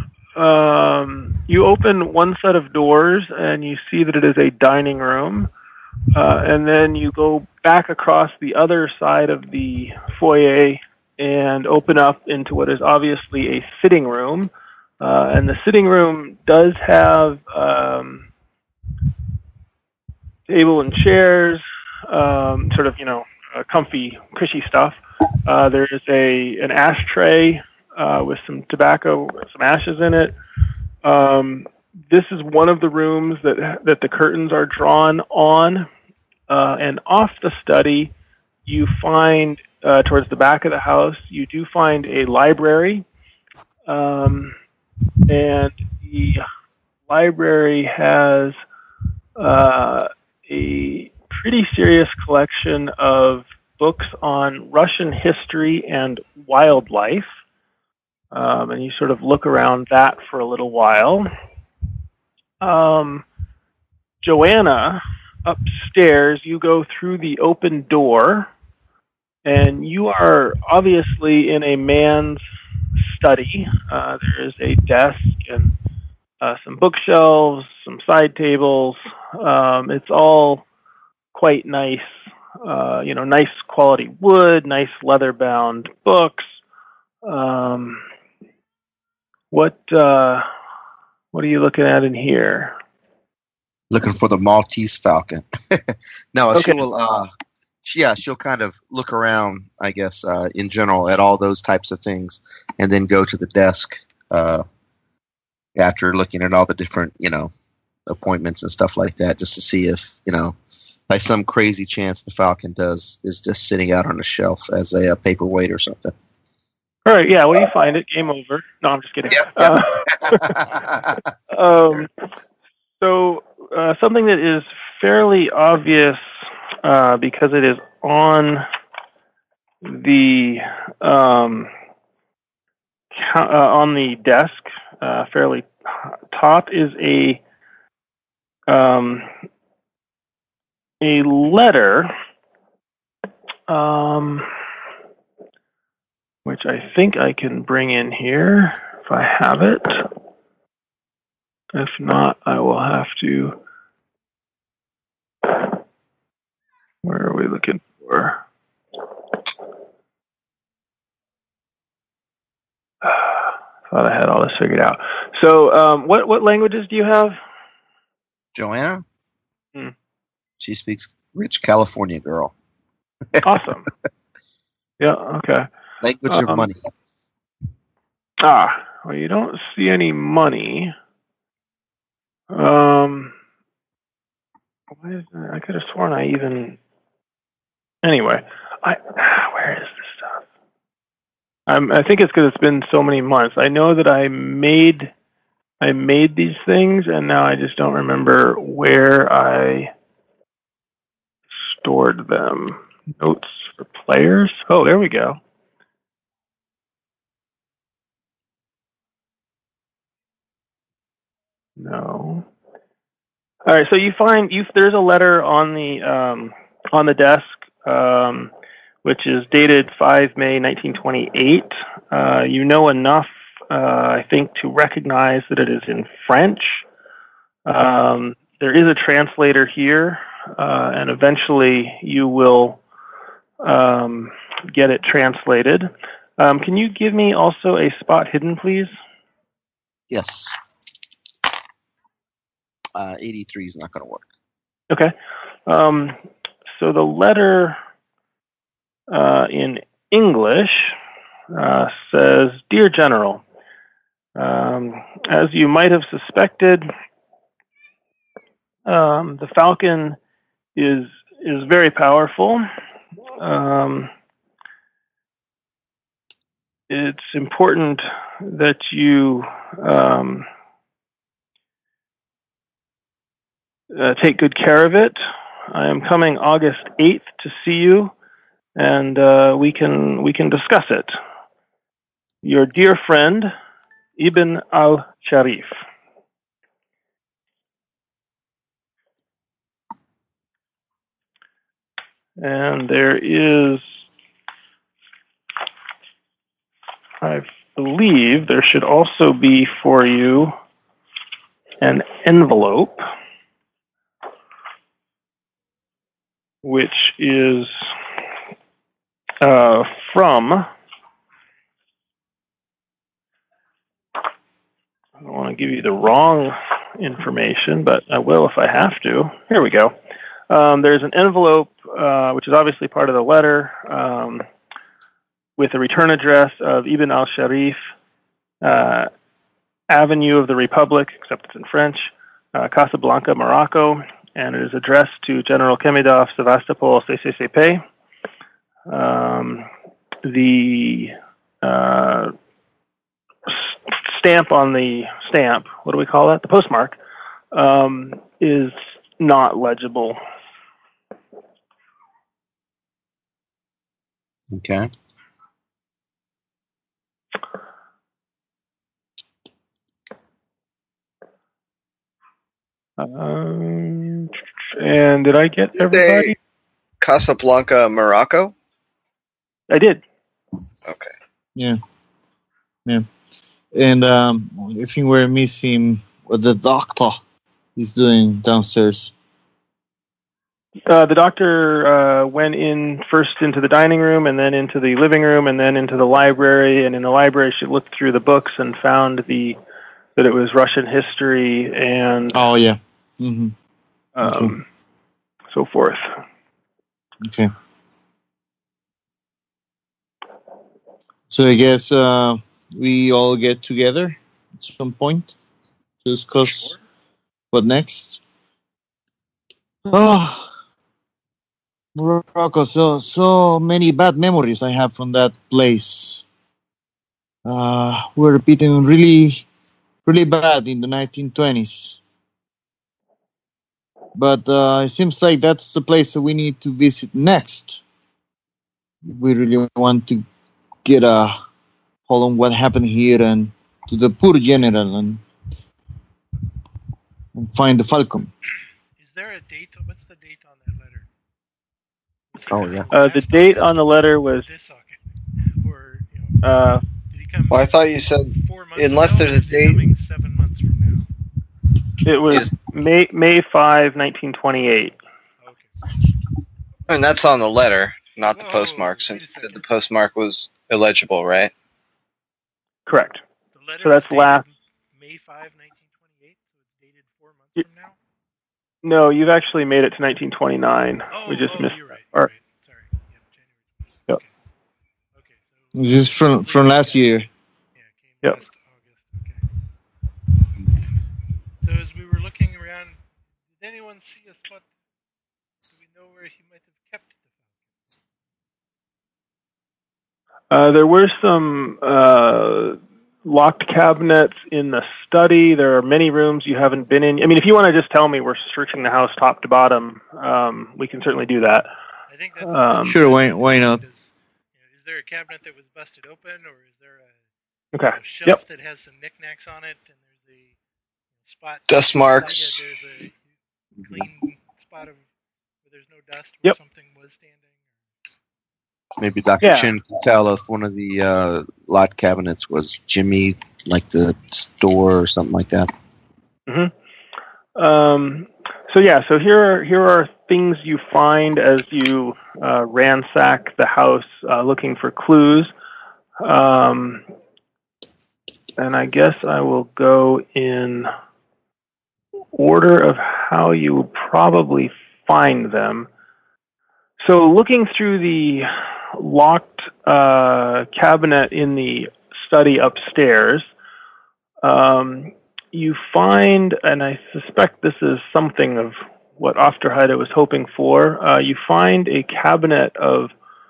You open one set of doors and you see that it is a dining room, and then you go back across the other side of the foyer and open up into what is obviously a sitting room. And the sitting room does have table and chairs, sort of, comfy, cushy stuff. There is an ashtray with some tobacco, some ashes in it. This is one of the rooms that the curtains are drawn on. And off the study, you find, towards the back of the house, you do find a library. And the library has a pretty serious collection of books on Russian history and wildlife. And you sort of look around that for a little while. Joanna, upstairs, you go through the open door, and you are obviously in a man's study. There is a desk and some bookshelves, some side tables. It's all quite nice, nice quality wood, nice leather-bound books. What are you looking at in here? looking for the Maltese falcon. No, Okay. she'll kind of look around, I guess, in general at all those types of things, and then go to the desk after looking at all the different, appointments and stuff like that, just to see if, by some crazy chance the falcon is just sitting out on a shelf as a paperweight or something. All right, yeah, well, you find it. Game over. No, I'm just kidding. Yep. So something that is fairly obvious because it is on the desk, fairly top, is a letter, which I think I can bring in here if I have it. If not, I will have to. Where are we looking for? Thought I had all this figured out. So, what languages do you have? Joanna? Hmm. She speaks rich California girl. Awesome. Yeah, okay. Language of money. Well, you don't see any money. Why is that? I could have sworn I even. Anyway, where is this stuff? I think it's because it's been so many months. I know that I made these things, and now I just don't remember where I stored them. Notes for players. Oh, there we go. No. All right. So you find there's a letter on the desk, which is dated 5 May 1928. You know enough, I think, to recognize that it is in French. There is a translator here, and eventually you will get it translated. Can you give me also a spot hidden, please? Yes. 83 is not going to work. Okay. So the letter in English says, "Dear General, as you might have suspected, the Falcon is very powerful. It's important that you take good care of it. I am coming August 8th to see you, and we can discuss it. Your dear friend, Ibn al-Sharif." And there is, I believe, there should also be for you an envelope, which is from, I don't want to give you the wrong information, but I will if I have to. Here we go. There's an envelope, which is obviously part of the letter, with a return address of Ibn al-Sharif, Avenue of the Republic, except it's in French, Casablanca, Morocco, and it is addressed to General Kemidov, Sevastopol, CCCP. The stamp on the stamp, what do we call that? The postmark, is not legible. Okay. And did I get everybody? Casablanca, Morocco? I did. Okay. Yeah. And I think we're missing what the doctor is doing downstairs. The doctor went in first into the dining room, and then into the living room, and then into the library. And in the library, she looked through the books and found that it was Russian history and Oh yeah. Mm-hmm. so forth. Okay. So I guess we all get together at some point to discuss what next. Oh, Morocco! So many bad memories I have from that place. We're beaten really, really bad in the 1920s. But it seems like that's the place that we need to visit next. We really want to get a hold on what happened here and to the poor general and find the Falcon. Is there a date? What's the date on that letter? Was he Oh, coming yeah. The last date August on the letter was this August? Or did he come? Well, I thought you said 4 months unless ago, there's or a is he date- coming 7 months from now? it was May 5, 1928. Okay. and that's on the letter, not the Whoa, postmark, wait since a you said second. the postmark was illegible, right? Correct. The letter So that's is dated last. May 5, 1928. So it's dated 4 months from now. No, you've actually made it to 1929. We just missed. You're right. Or- Right. Sorry. January. Yep. Okay. So This is from last year. Yeah, it came Yep. last August. Okay. So as we were looking around, did anyone see a spot? Do we know where he might have kept the Falcon? There were some locked cabinets in the study. There are many rooms you haven't been in. I mean, if you want to just tell me we're searching the house top to bottom, we can certainly do that. I think that's Sure, why not? Is there a cabinet that was busted open, or is there a Okay. shelf Yep. that has some knickknacks on it, and there's a spot Dust marks. Yeah, there's a clean spot of where there's no dust where Yep. something was standing. Maybe Dr. Yeah. Chin could tell if one of the lot cabinets was Jimmy, like the store or something like that. So here are things you find as you ransack the house looking for clues. And I guess I will go in order of how you will probably find them. So looking through the locked cabinet in the study upstairs, you find, and I suspect this is something of what Afterheide was hoping for, you find a cabinet of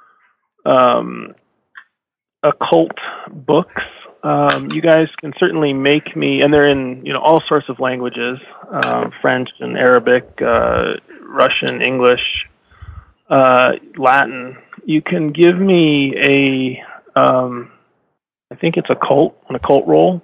occult books. You guys can certainly make me, and they're in all sorts of languages, French and Arabic, Russian, English, Latin. You can give me I think it's an occult roll.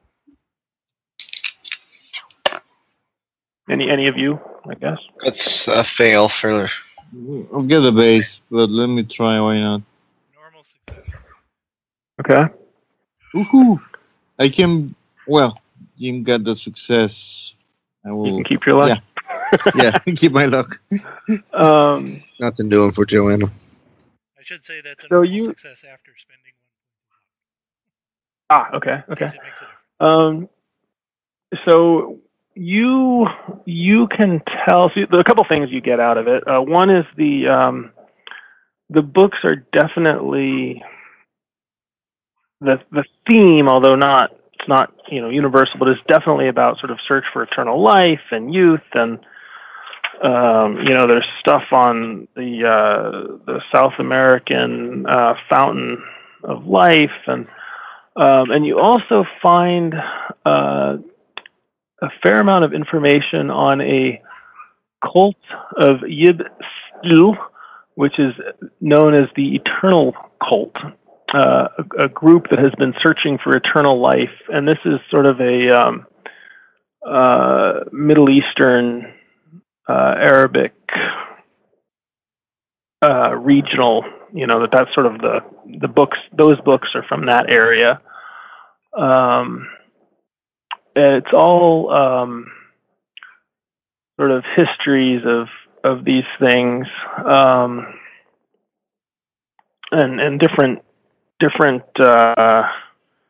Any of you, I guess. That's a fail for. I'll get the base, but let me try. Why not? Normal success. Okay. Woohoo! I can. Well, Jim got the success. I will. You can keep your luck. Yeah, keep my luck. Nothing doing for Joanna. I should say that's a So normal you- success after spending Okay. one. Okay. Because it makes a difference. So you can tell. So there are a couple things you get out of it. One is the books are definitely the theme, although it's not universal, but it's definitely about sort of search for eternal life and youth, and there's stuff on the South American fountain of life, and you also find a fair amount of information on a cult of Yib Stil, which is known as the Eternal Cult, a group that has been searching for eternal life. And this is sort of a Middle Eastern, Arabic, regional, that's sort of the books, those books are from that area. It's all sort of histories of these things, and different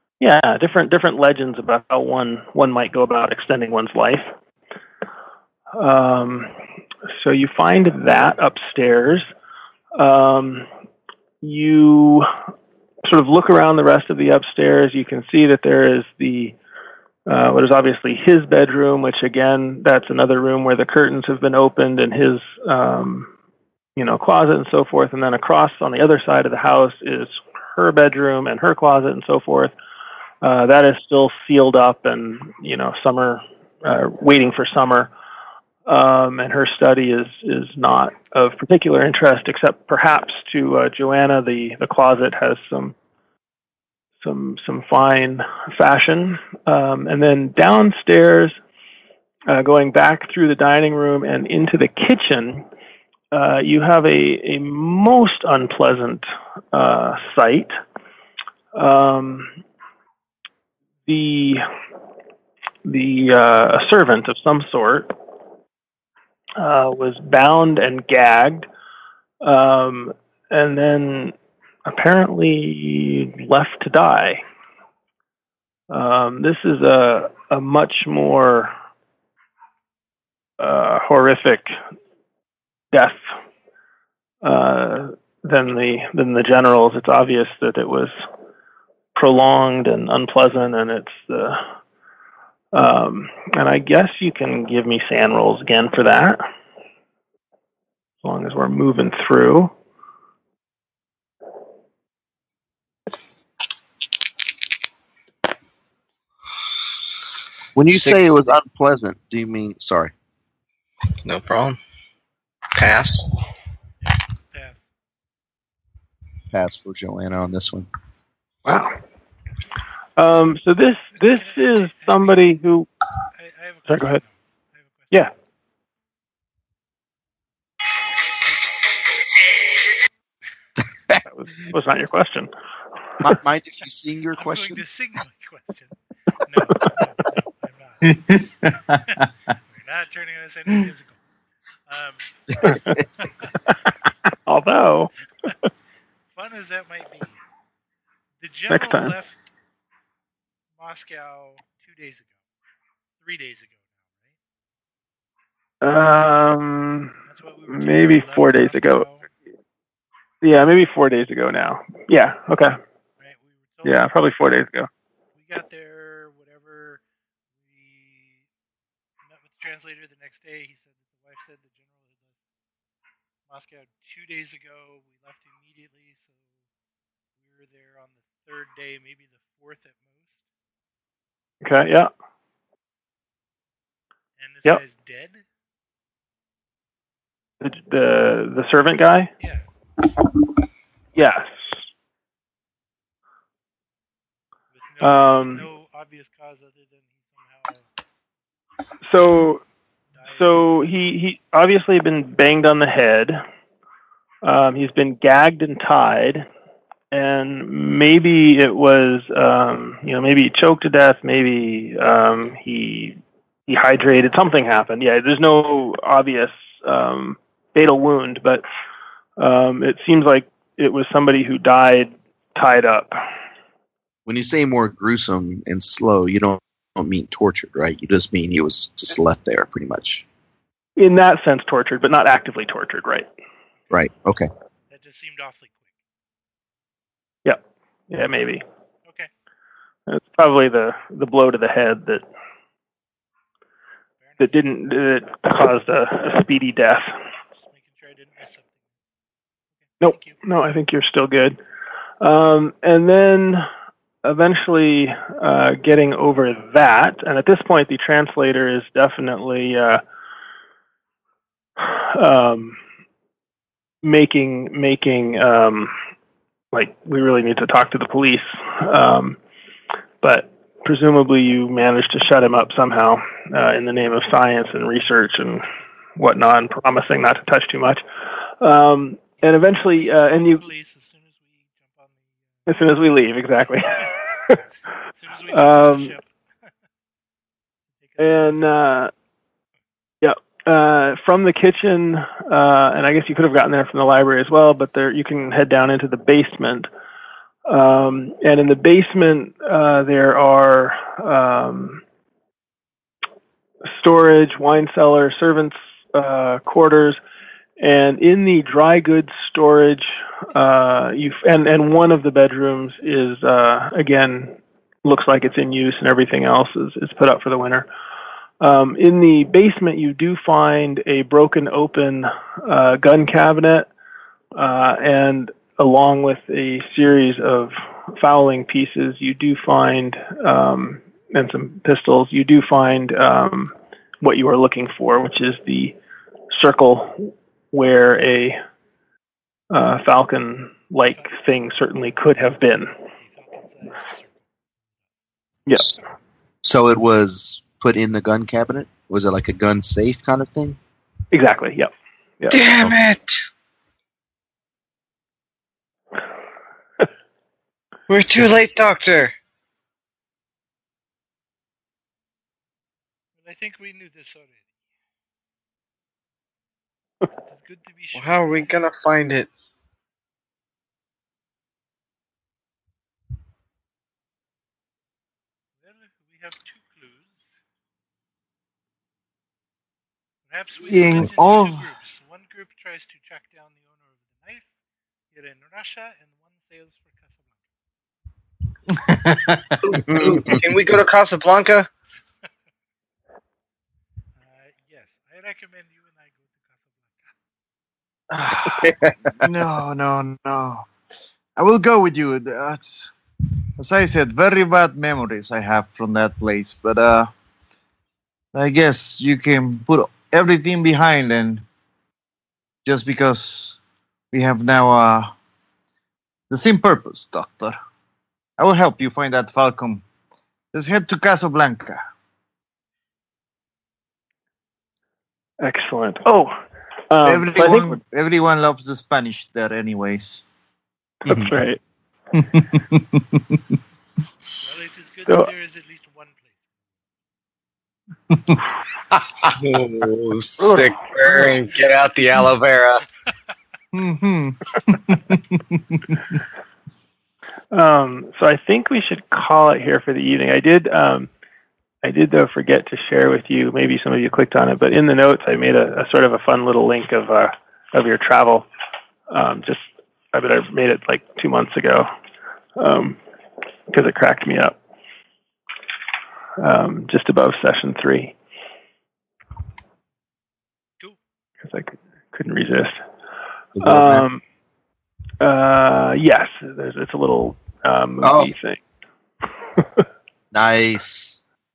legends about how one might go about extending one's life. So you find that upstairs. You sort of look around the rest of the upstairs. You can see that there is what is obviously his bedroom, which again, that's another room where the curtains have been opened, and his, closet and so forth. And then across on the other side of the house is her bedroom and her closet and so forth. That is still sealed up and, summer, waiting for summer. And her study is not of particular interest, except perhaps to Joanna. The closet has some fine fashion. And then downstairs, going back through the dining room and into the kitchen, you have a most unpleasant sight. A servant of some sort was bound and gagged, and then apparently left to die. This is a much more horrific death than the generals. It's obvious that it was prolonged and unpleasant, and it's the and I guess you can give me SAN rolls again for that, as long as we're moving through. When you say it was unpleasant, do you mean, sorry? No problem. Pass. Pass. Pass for Joanna on this one. Wow. So this is somebody who. I have a question. Sorry, go ahead. I have a question. Yeah. That was not your question. Mind if you sing your question? I'm going to sing my question. No, I'm not. We're not turning this into a musical. Although, fun as that might be, the Next general time. left Moscow 2 days ago. 3 days ago now, right? That's what we were told. maybe He left 4 days ago. Moscow, Yeah, maybe 4 days ago now. Yeah, okay. Right? We were told Yeah, probably 4 days ago. we got there, whatever. We met with the translator the next day. He said that the wife said the general had left Moscow 2 days ago. We left immediately, so we were there on the third day, maybe the fourth at most. Okay, yeah. And this Yep. guy's dead? The servant guy? Yeah. Yes. With no obvious cause other than he somehow died. So he obviously been banged on the head. He's been gagged and tied, and maybe it was maybe he choked to death. Maybe he dehydrated. Something happened. Yeah, there's no obvious fatal wound, but it seems like it was somebody who died tied up. When you say more gruesome and slow, you don't mean tortured, right? You just mean he was just left there, pretty much. In that sense, tortured, but not actively tortured, right? Right. Okay. That just seemed awfully quick. Yeah, maybe. Okay. It's probably the blow to the head that caused a speedy death. Just making sure I didn't miss something. Okay. Nope. Thank you. No, I think you're still good. And then eventually getting over that, and at this point the translator is definitely making like we really need to talk to the police. But presumably you managed to shut him up somehow in the name of science and research and whatnot, and promising not to touch too much. And eventually, and you, Police as soon as we jump on as soon as we leave, exactly. as soon as we jump on the ship. And from the kitchen, and I guess you could have gotten there from the library as well, but there you can head down into the basement. And in the basement, there are storage, wine cellar, servants' quarters, and in the dry goods storage, and one of the bedrooms is again looks like it's in use, and everything else is put up for the winter. In the basement, you do find a broken open gun cabinet, and along with a series of fowling pieces, you do find, and some pistols, you do find what you are looking for, which is the circle where a falcon-like thing certainly could have been. Yep. So it was put in the gun cabinet? Was it like a gun safe kind of thing? Exactly, yep. Damn it! We're too late, Doctor. But I think we knew this already. It's good to be sure. Well, how are we gonna find it? Well, we have two clues. Perhaps we In split into all- two groups. One group tries to track down the owner of the knife here in Russia, and one sails for Casablanca. Can we go to Casablanca? Yes, I recommend you and I go to Casablanca. No. I will go with you. That's, as I said, very bad memories I have from that place. But I guess you can put everything behind, and just because we have now the same purpose, Doctor. I will help you find that falcon. Just head to Casablanca. Excellent. Oh, so I think Everyone loves the Spanish there, anyways. that's right. Well, it is good that there is at least one place. Oh, sick burn. Get out the aloe vera. So I think we should call it here for the evening. I did though forget to share with you. Maybe some of you clicked on it, but in the notes I made a sort of a fun little link of your travel. I made it like 2 months ago because it cracked me up. Just above session 3. Cool. Because I couldn't resist. The world map? Yes, it's a little movie thing. Nice.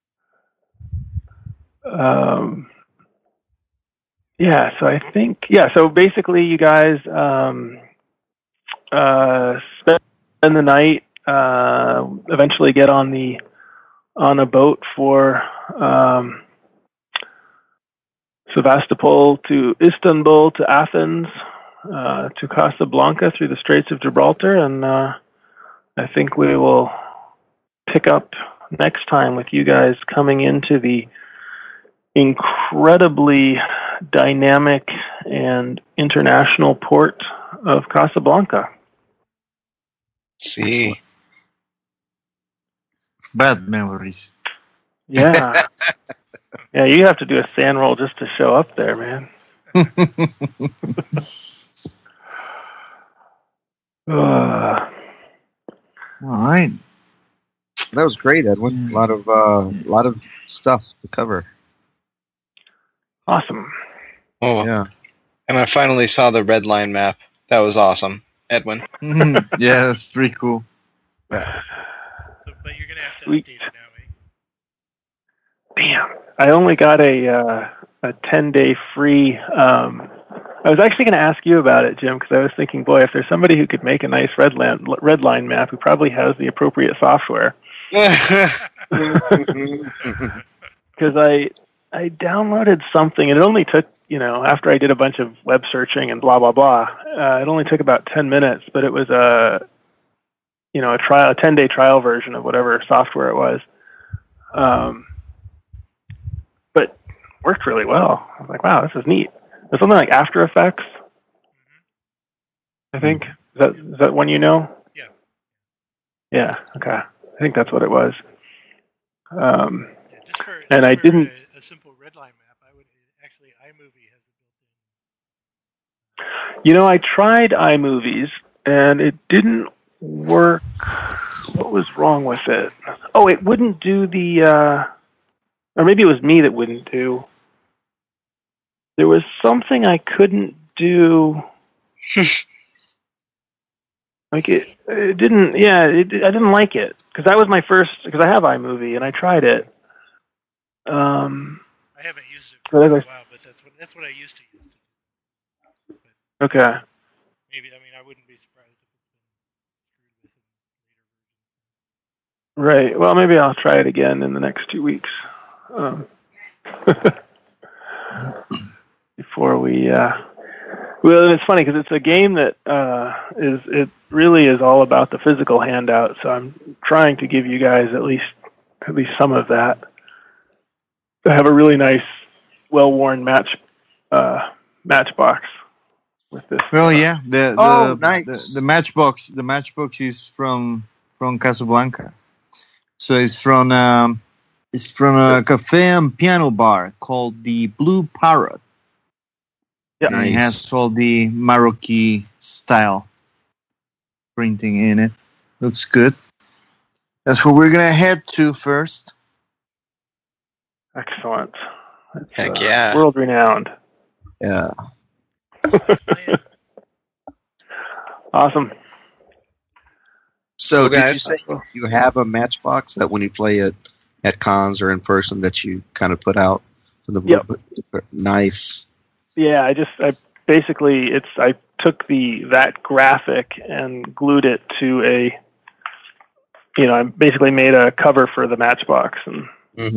So I think, so basically you guys spend the night, eventually get on a boat for Sevastopol to Istanbul to Athens to Casablanca through the Straits of Gibraltar, and I think we will pick up next time with you guys coming into the incredibly dynamic and international port of Casablanca. See. Bad memories. Yeah. Yeah, you have to do a sand roll just to show up there, man. All right. That was great, Edwin. A lot of stuff to cover. Awesome. Oh, Yeah. and I finally saw the red line map. That was awesome, Edwin. Yeah, that's pretty cool. But you're gonna have to Sweet. update it now, eh? Damn. I only got a 10-day free. I was actually going to ask you about it, Jim, because I was thinking, boy, if there's somebody who could make a nice red line map, who probably has the appropriate software. Because I downloaded something, and it only took, after I did a bunch of web searching and blah blah blah, it only took about 10 minutes, but it was a 10-day trial version of whatever software it was. But worked really well. I was like, wow, this is neat. There's something like After Effects, I think. Is that one you know? Yeah. Yeah. Okay. I think that's what it was. Yeah, just for I didn't. a simple Redline map. I would actually iMovie has a You know, I tried iMovies and it didn't work. What was wrong with it? Oh, it wouldn't do the, or maybe it was me that wouldn't do. There was something I couldn't do. Like it didn't. Yeah, I didn't like it because that was my first. Because I have iMovie and I tried it. I haven't used it for a while, but that's what I used to use. Okay. Maybe I wouldn't be surprised if it's been screwed with in later versions. Right. Well, maybe I'll try it again in the next 2 weeks. Before we. Well, it's funny because it's a game that it really is all about the physical handout. So I'm trying to give you guys at least some of that. I have a really nice, well-worn matchbox with this. Well, yeah, nice. the matchbox is from Casablanca, so it's from a cafe and piano bar called the Blue Parrot. Yeah, nice. It has all the Marocchi style printing in it. Looks good. That's what we're gonna head to first. Excellent. Heck yeah. World renowned. Yeah. Awesome. So, Okay. did you say you have a Matchbox that when you play it at cons or in person that you kind of put out from the Yep. Nice. Yeah, I took that graphic and glued it to I basically made a cover for the Matchbox and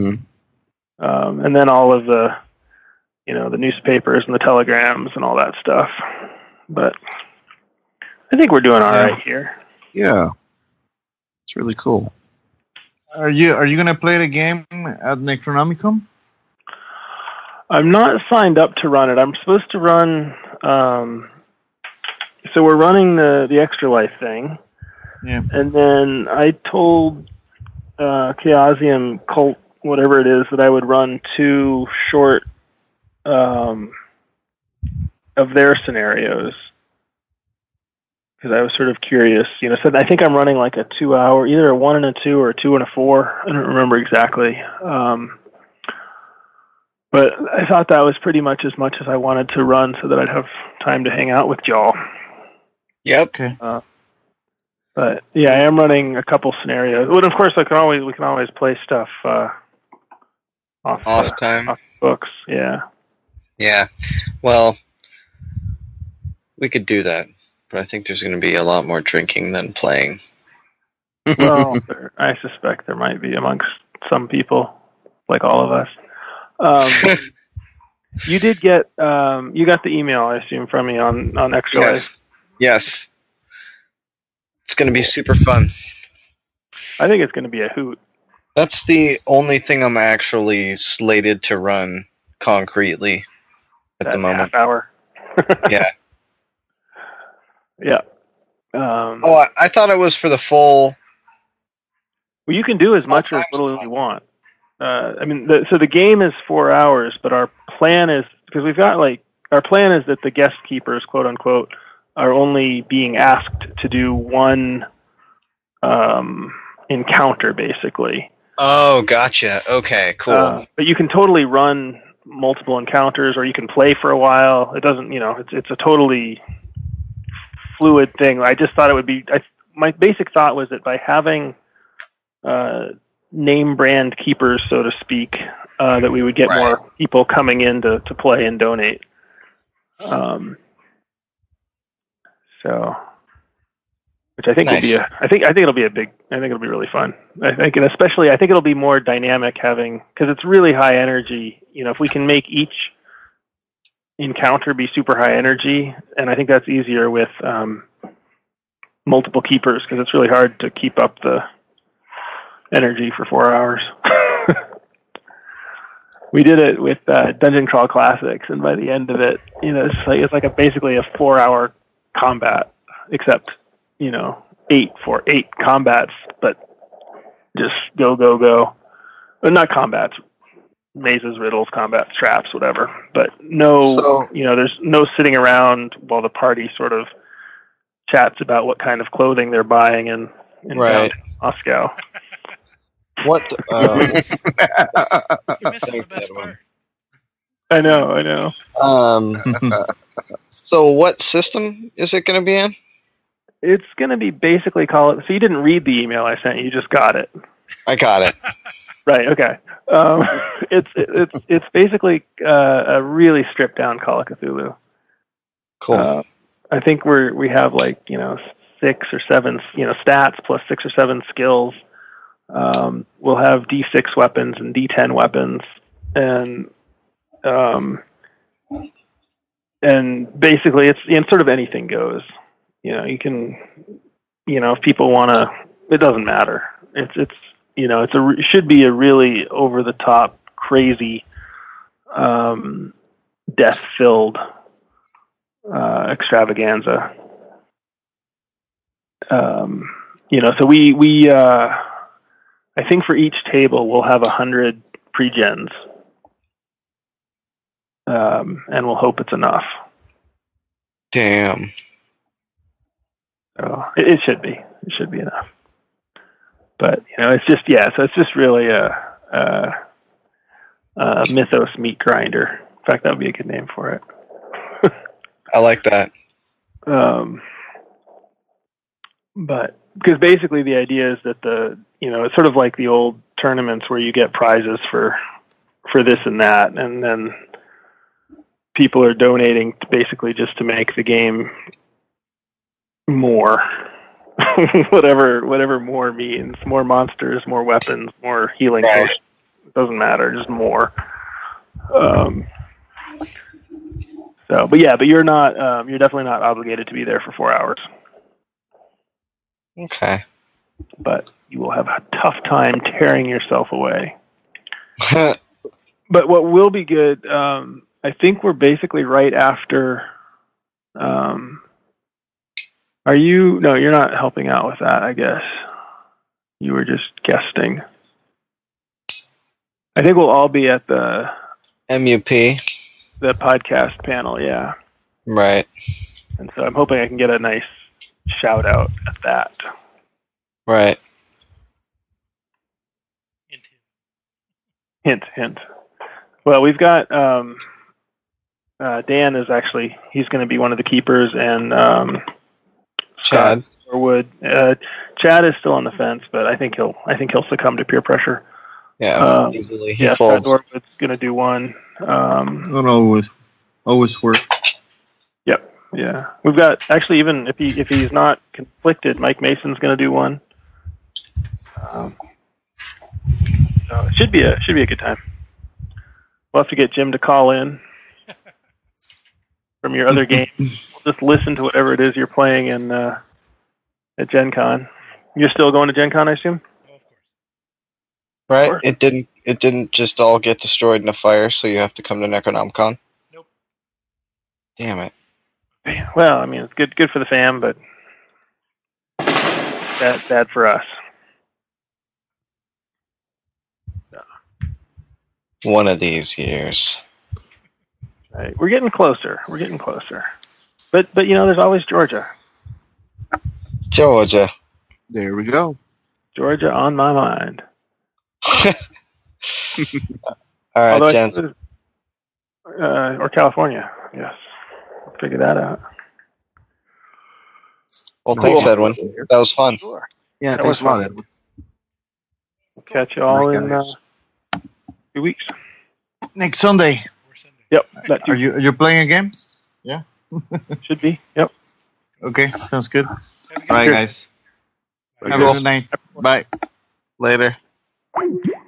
then all of the the newspapers and the telegrams and all that stuff. But I think we're doing all right here. Yeah. It's really cool. Are you gonna play the game at Necronomicon? I'm not signed up to run it. I'm supposed to run. So we're running the Extra Life thing. Yeah. And then I told Chaosium Cult, whatever it is, that I would run 2 short of their scenarios. Because I was sort of curious. So I think I'm running like a 2-hour, either a 1 and a 2 or a 2 and a 4. I don't remember exactly. But I thought that was pretty much as I wanted to run so that I'd have time to hang out with y'all. Yep. Okay. But yeah, I am running a couple scenarios. Well, of course, we can always play stuff off time. Off books. Yeah. Yeah. Well, we could do that, but I think there's going to be a lot more drinking than playing. Well, I suspect there might be amongst some people, like all of us. You did get you got the email, I assume, from me on Extra Life. Yes. It's going to be super fun. I think it's going to be a hoot. That's the only thing I'm actually slated to run concretely at the moment. Half hour. Yeah. Yeah. I thought it was for the full. Well, you can do as much or as little as you want. So the game is 4 hours, but our plan is, because we've got our plan is that the guest keepers, quote unquote, are only being asked to do 1 encounter, basically. Oh, gotcha. Okay, cool. But you can totally run multiple encounters, or you can play for a while. It doesn't, it's a totally fluid thing. I just thought it would be. My basic thought was that by having name brand keepers, so to speak, that we would get more people coming in to play and donate. Which I think will be I think it'll be it'll be really fun. I think it'll be more dynamic because it's really high energy. If we can make each encounter be super high energy, and I think that's easier with multiple keepers because it's really hard to keep up the energy for 4 hours. We did it with Dungeon Crawl Classics, and by the end of it, it's like basically a 4-hour combat, except 8 combats, but just go. But not combats, mazes, riddles, combat, traps, whatever. But no, So- there's no sitting around while the party sort of chats about what kind of clothing they're buying in Right. downtown Moscow. What? You're missing the Thank best you, I part. know. So what system is it going to be in? It's going to be basically so you didn't read the email I sent you just got it. I got it. Right, okay. It's basically a really stripped down Call of Cthulhu. Cool. I think we have 6 or 7 stats plus 6 or 7 skills. We'll have D6 weapons and D10 weapons, and basically it's sort of anything goes. You can, if people want to, it doesn't matter. It should be a really over the top, crazy, death filled extravaganza. So we I think for each table we'll have 100 pre-gens, and we'll hope it's enough. Damn. So it should be. It should be enough. But it's just so it's just really a mythos meat grinder. In fact, that would be a good name for it. I like that. But because basically the idea is that it's sort of like the old tournaments where you get prizes for this and that, and then people are donating basically just to make the game more. whatever more means. More monsters, more weapons, more healing potions. It doesn't matter, just more. But you're not. You're definitely not obligated to be there for 4 hours. Okay. But you will have a tough time tearing yourself away. But what will be good, I think we're basically right after. Are you? No, you're not helping out with that, I guess. You were just guesting. I think we'll all be at the MUP. The podcast panel, yeah. Right. And so I'm hoping I can get a nice shout out at that. Right. Hint. Well, we've got Dan is actually, he's going to be one of the keepers, and Chad Wood. Chad is still on the fence, but I think he'll succumb to peer pressure. Yeah, easily. He Scott folds. Dorwood's going to do one. Don't always work. Yep. Yeah. We've got actually, even if he's not conflicted, Mike Mason's going to do one. So it should be a good time. We'll have to get Jim to call in from your other game. Just listen to whatever it is you're playing at Gen Con. You're still going to Gen Con, I assume? Oh, of course. Right? Of course. It didn't just all get destroyed in a fire, so you have to come to Necronomicon? Nope. Damn it. Well, I mean, it's good for the fam, but bad for us. One of these years. Right. We're getting closer. But there's always Georgia. Georgia. There we go. Georgia on my mind. All right, Although gents. or California. Yes. We'll figure that out. Well, thanks, Cool. Edwin. That was fun. Sure. Yeah, That thanks was a lot, fun. Edwin. Catch you all in Right, 2 weeks. Next Sunday. Or Sunday. Yep. That Are you playing a game? should be. Yep. Okay, sounds good. Have a good All right, Sure. guys. Very Have a good. good night. Bye. Later.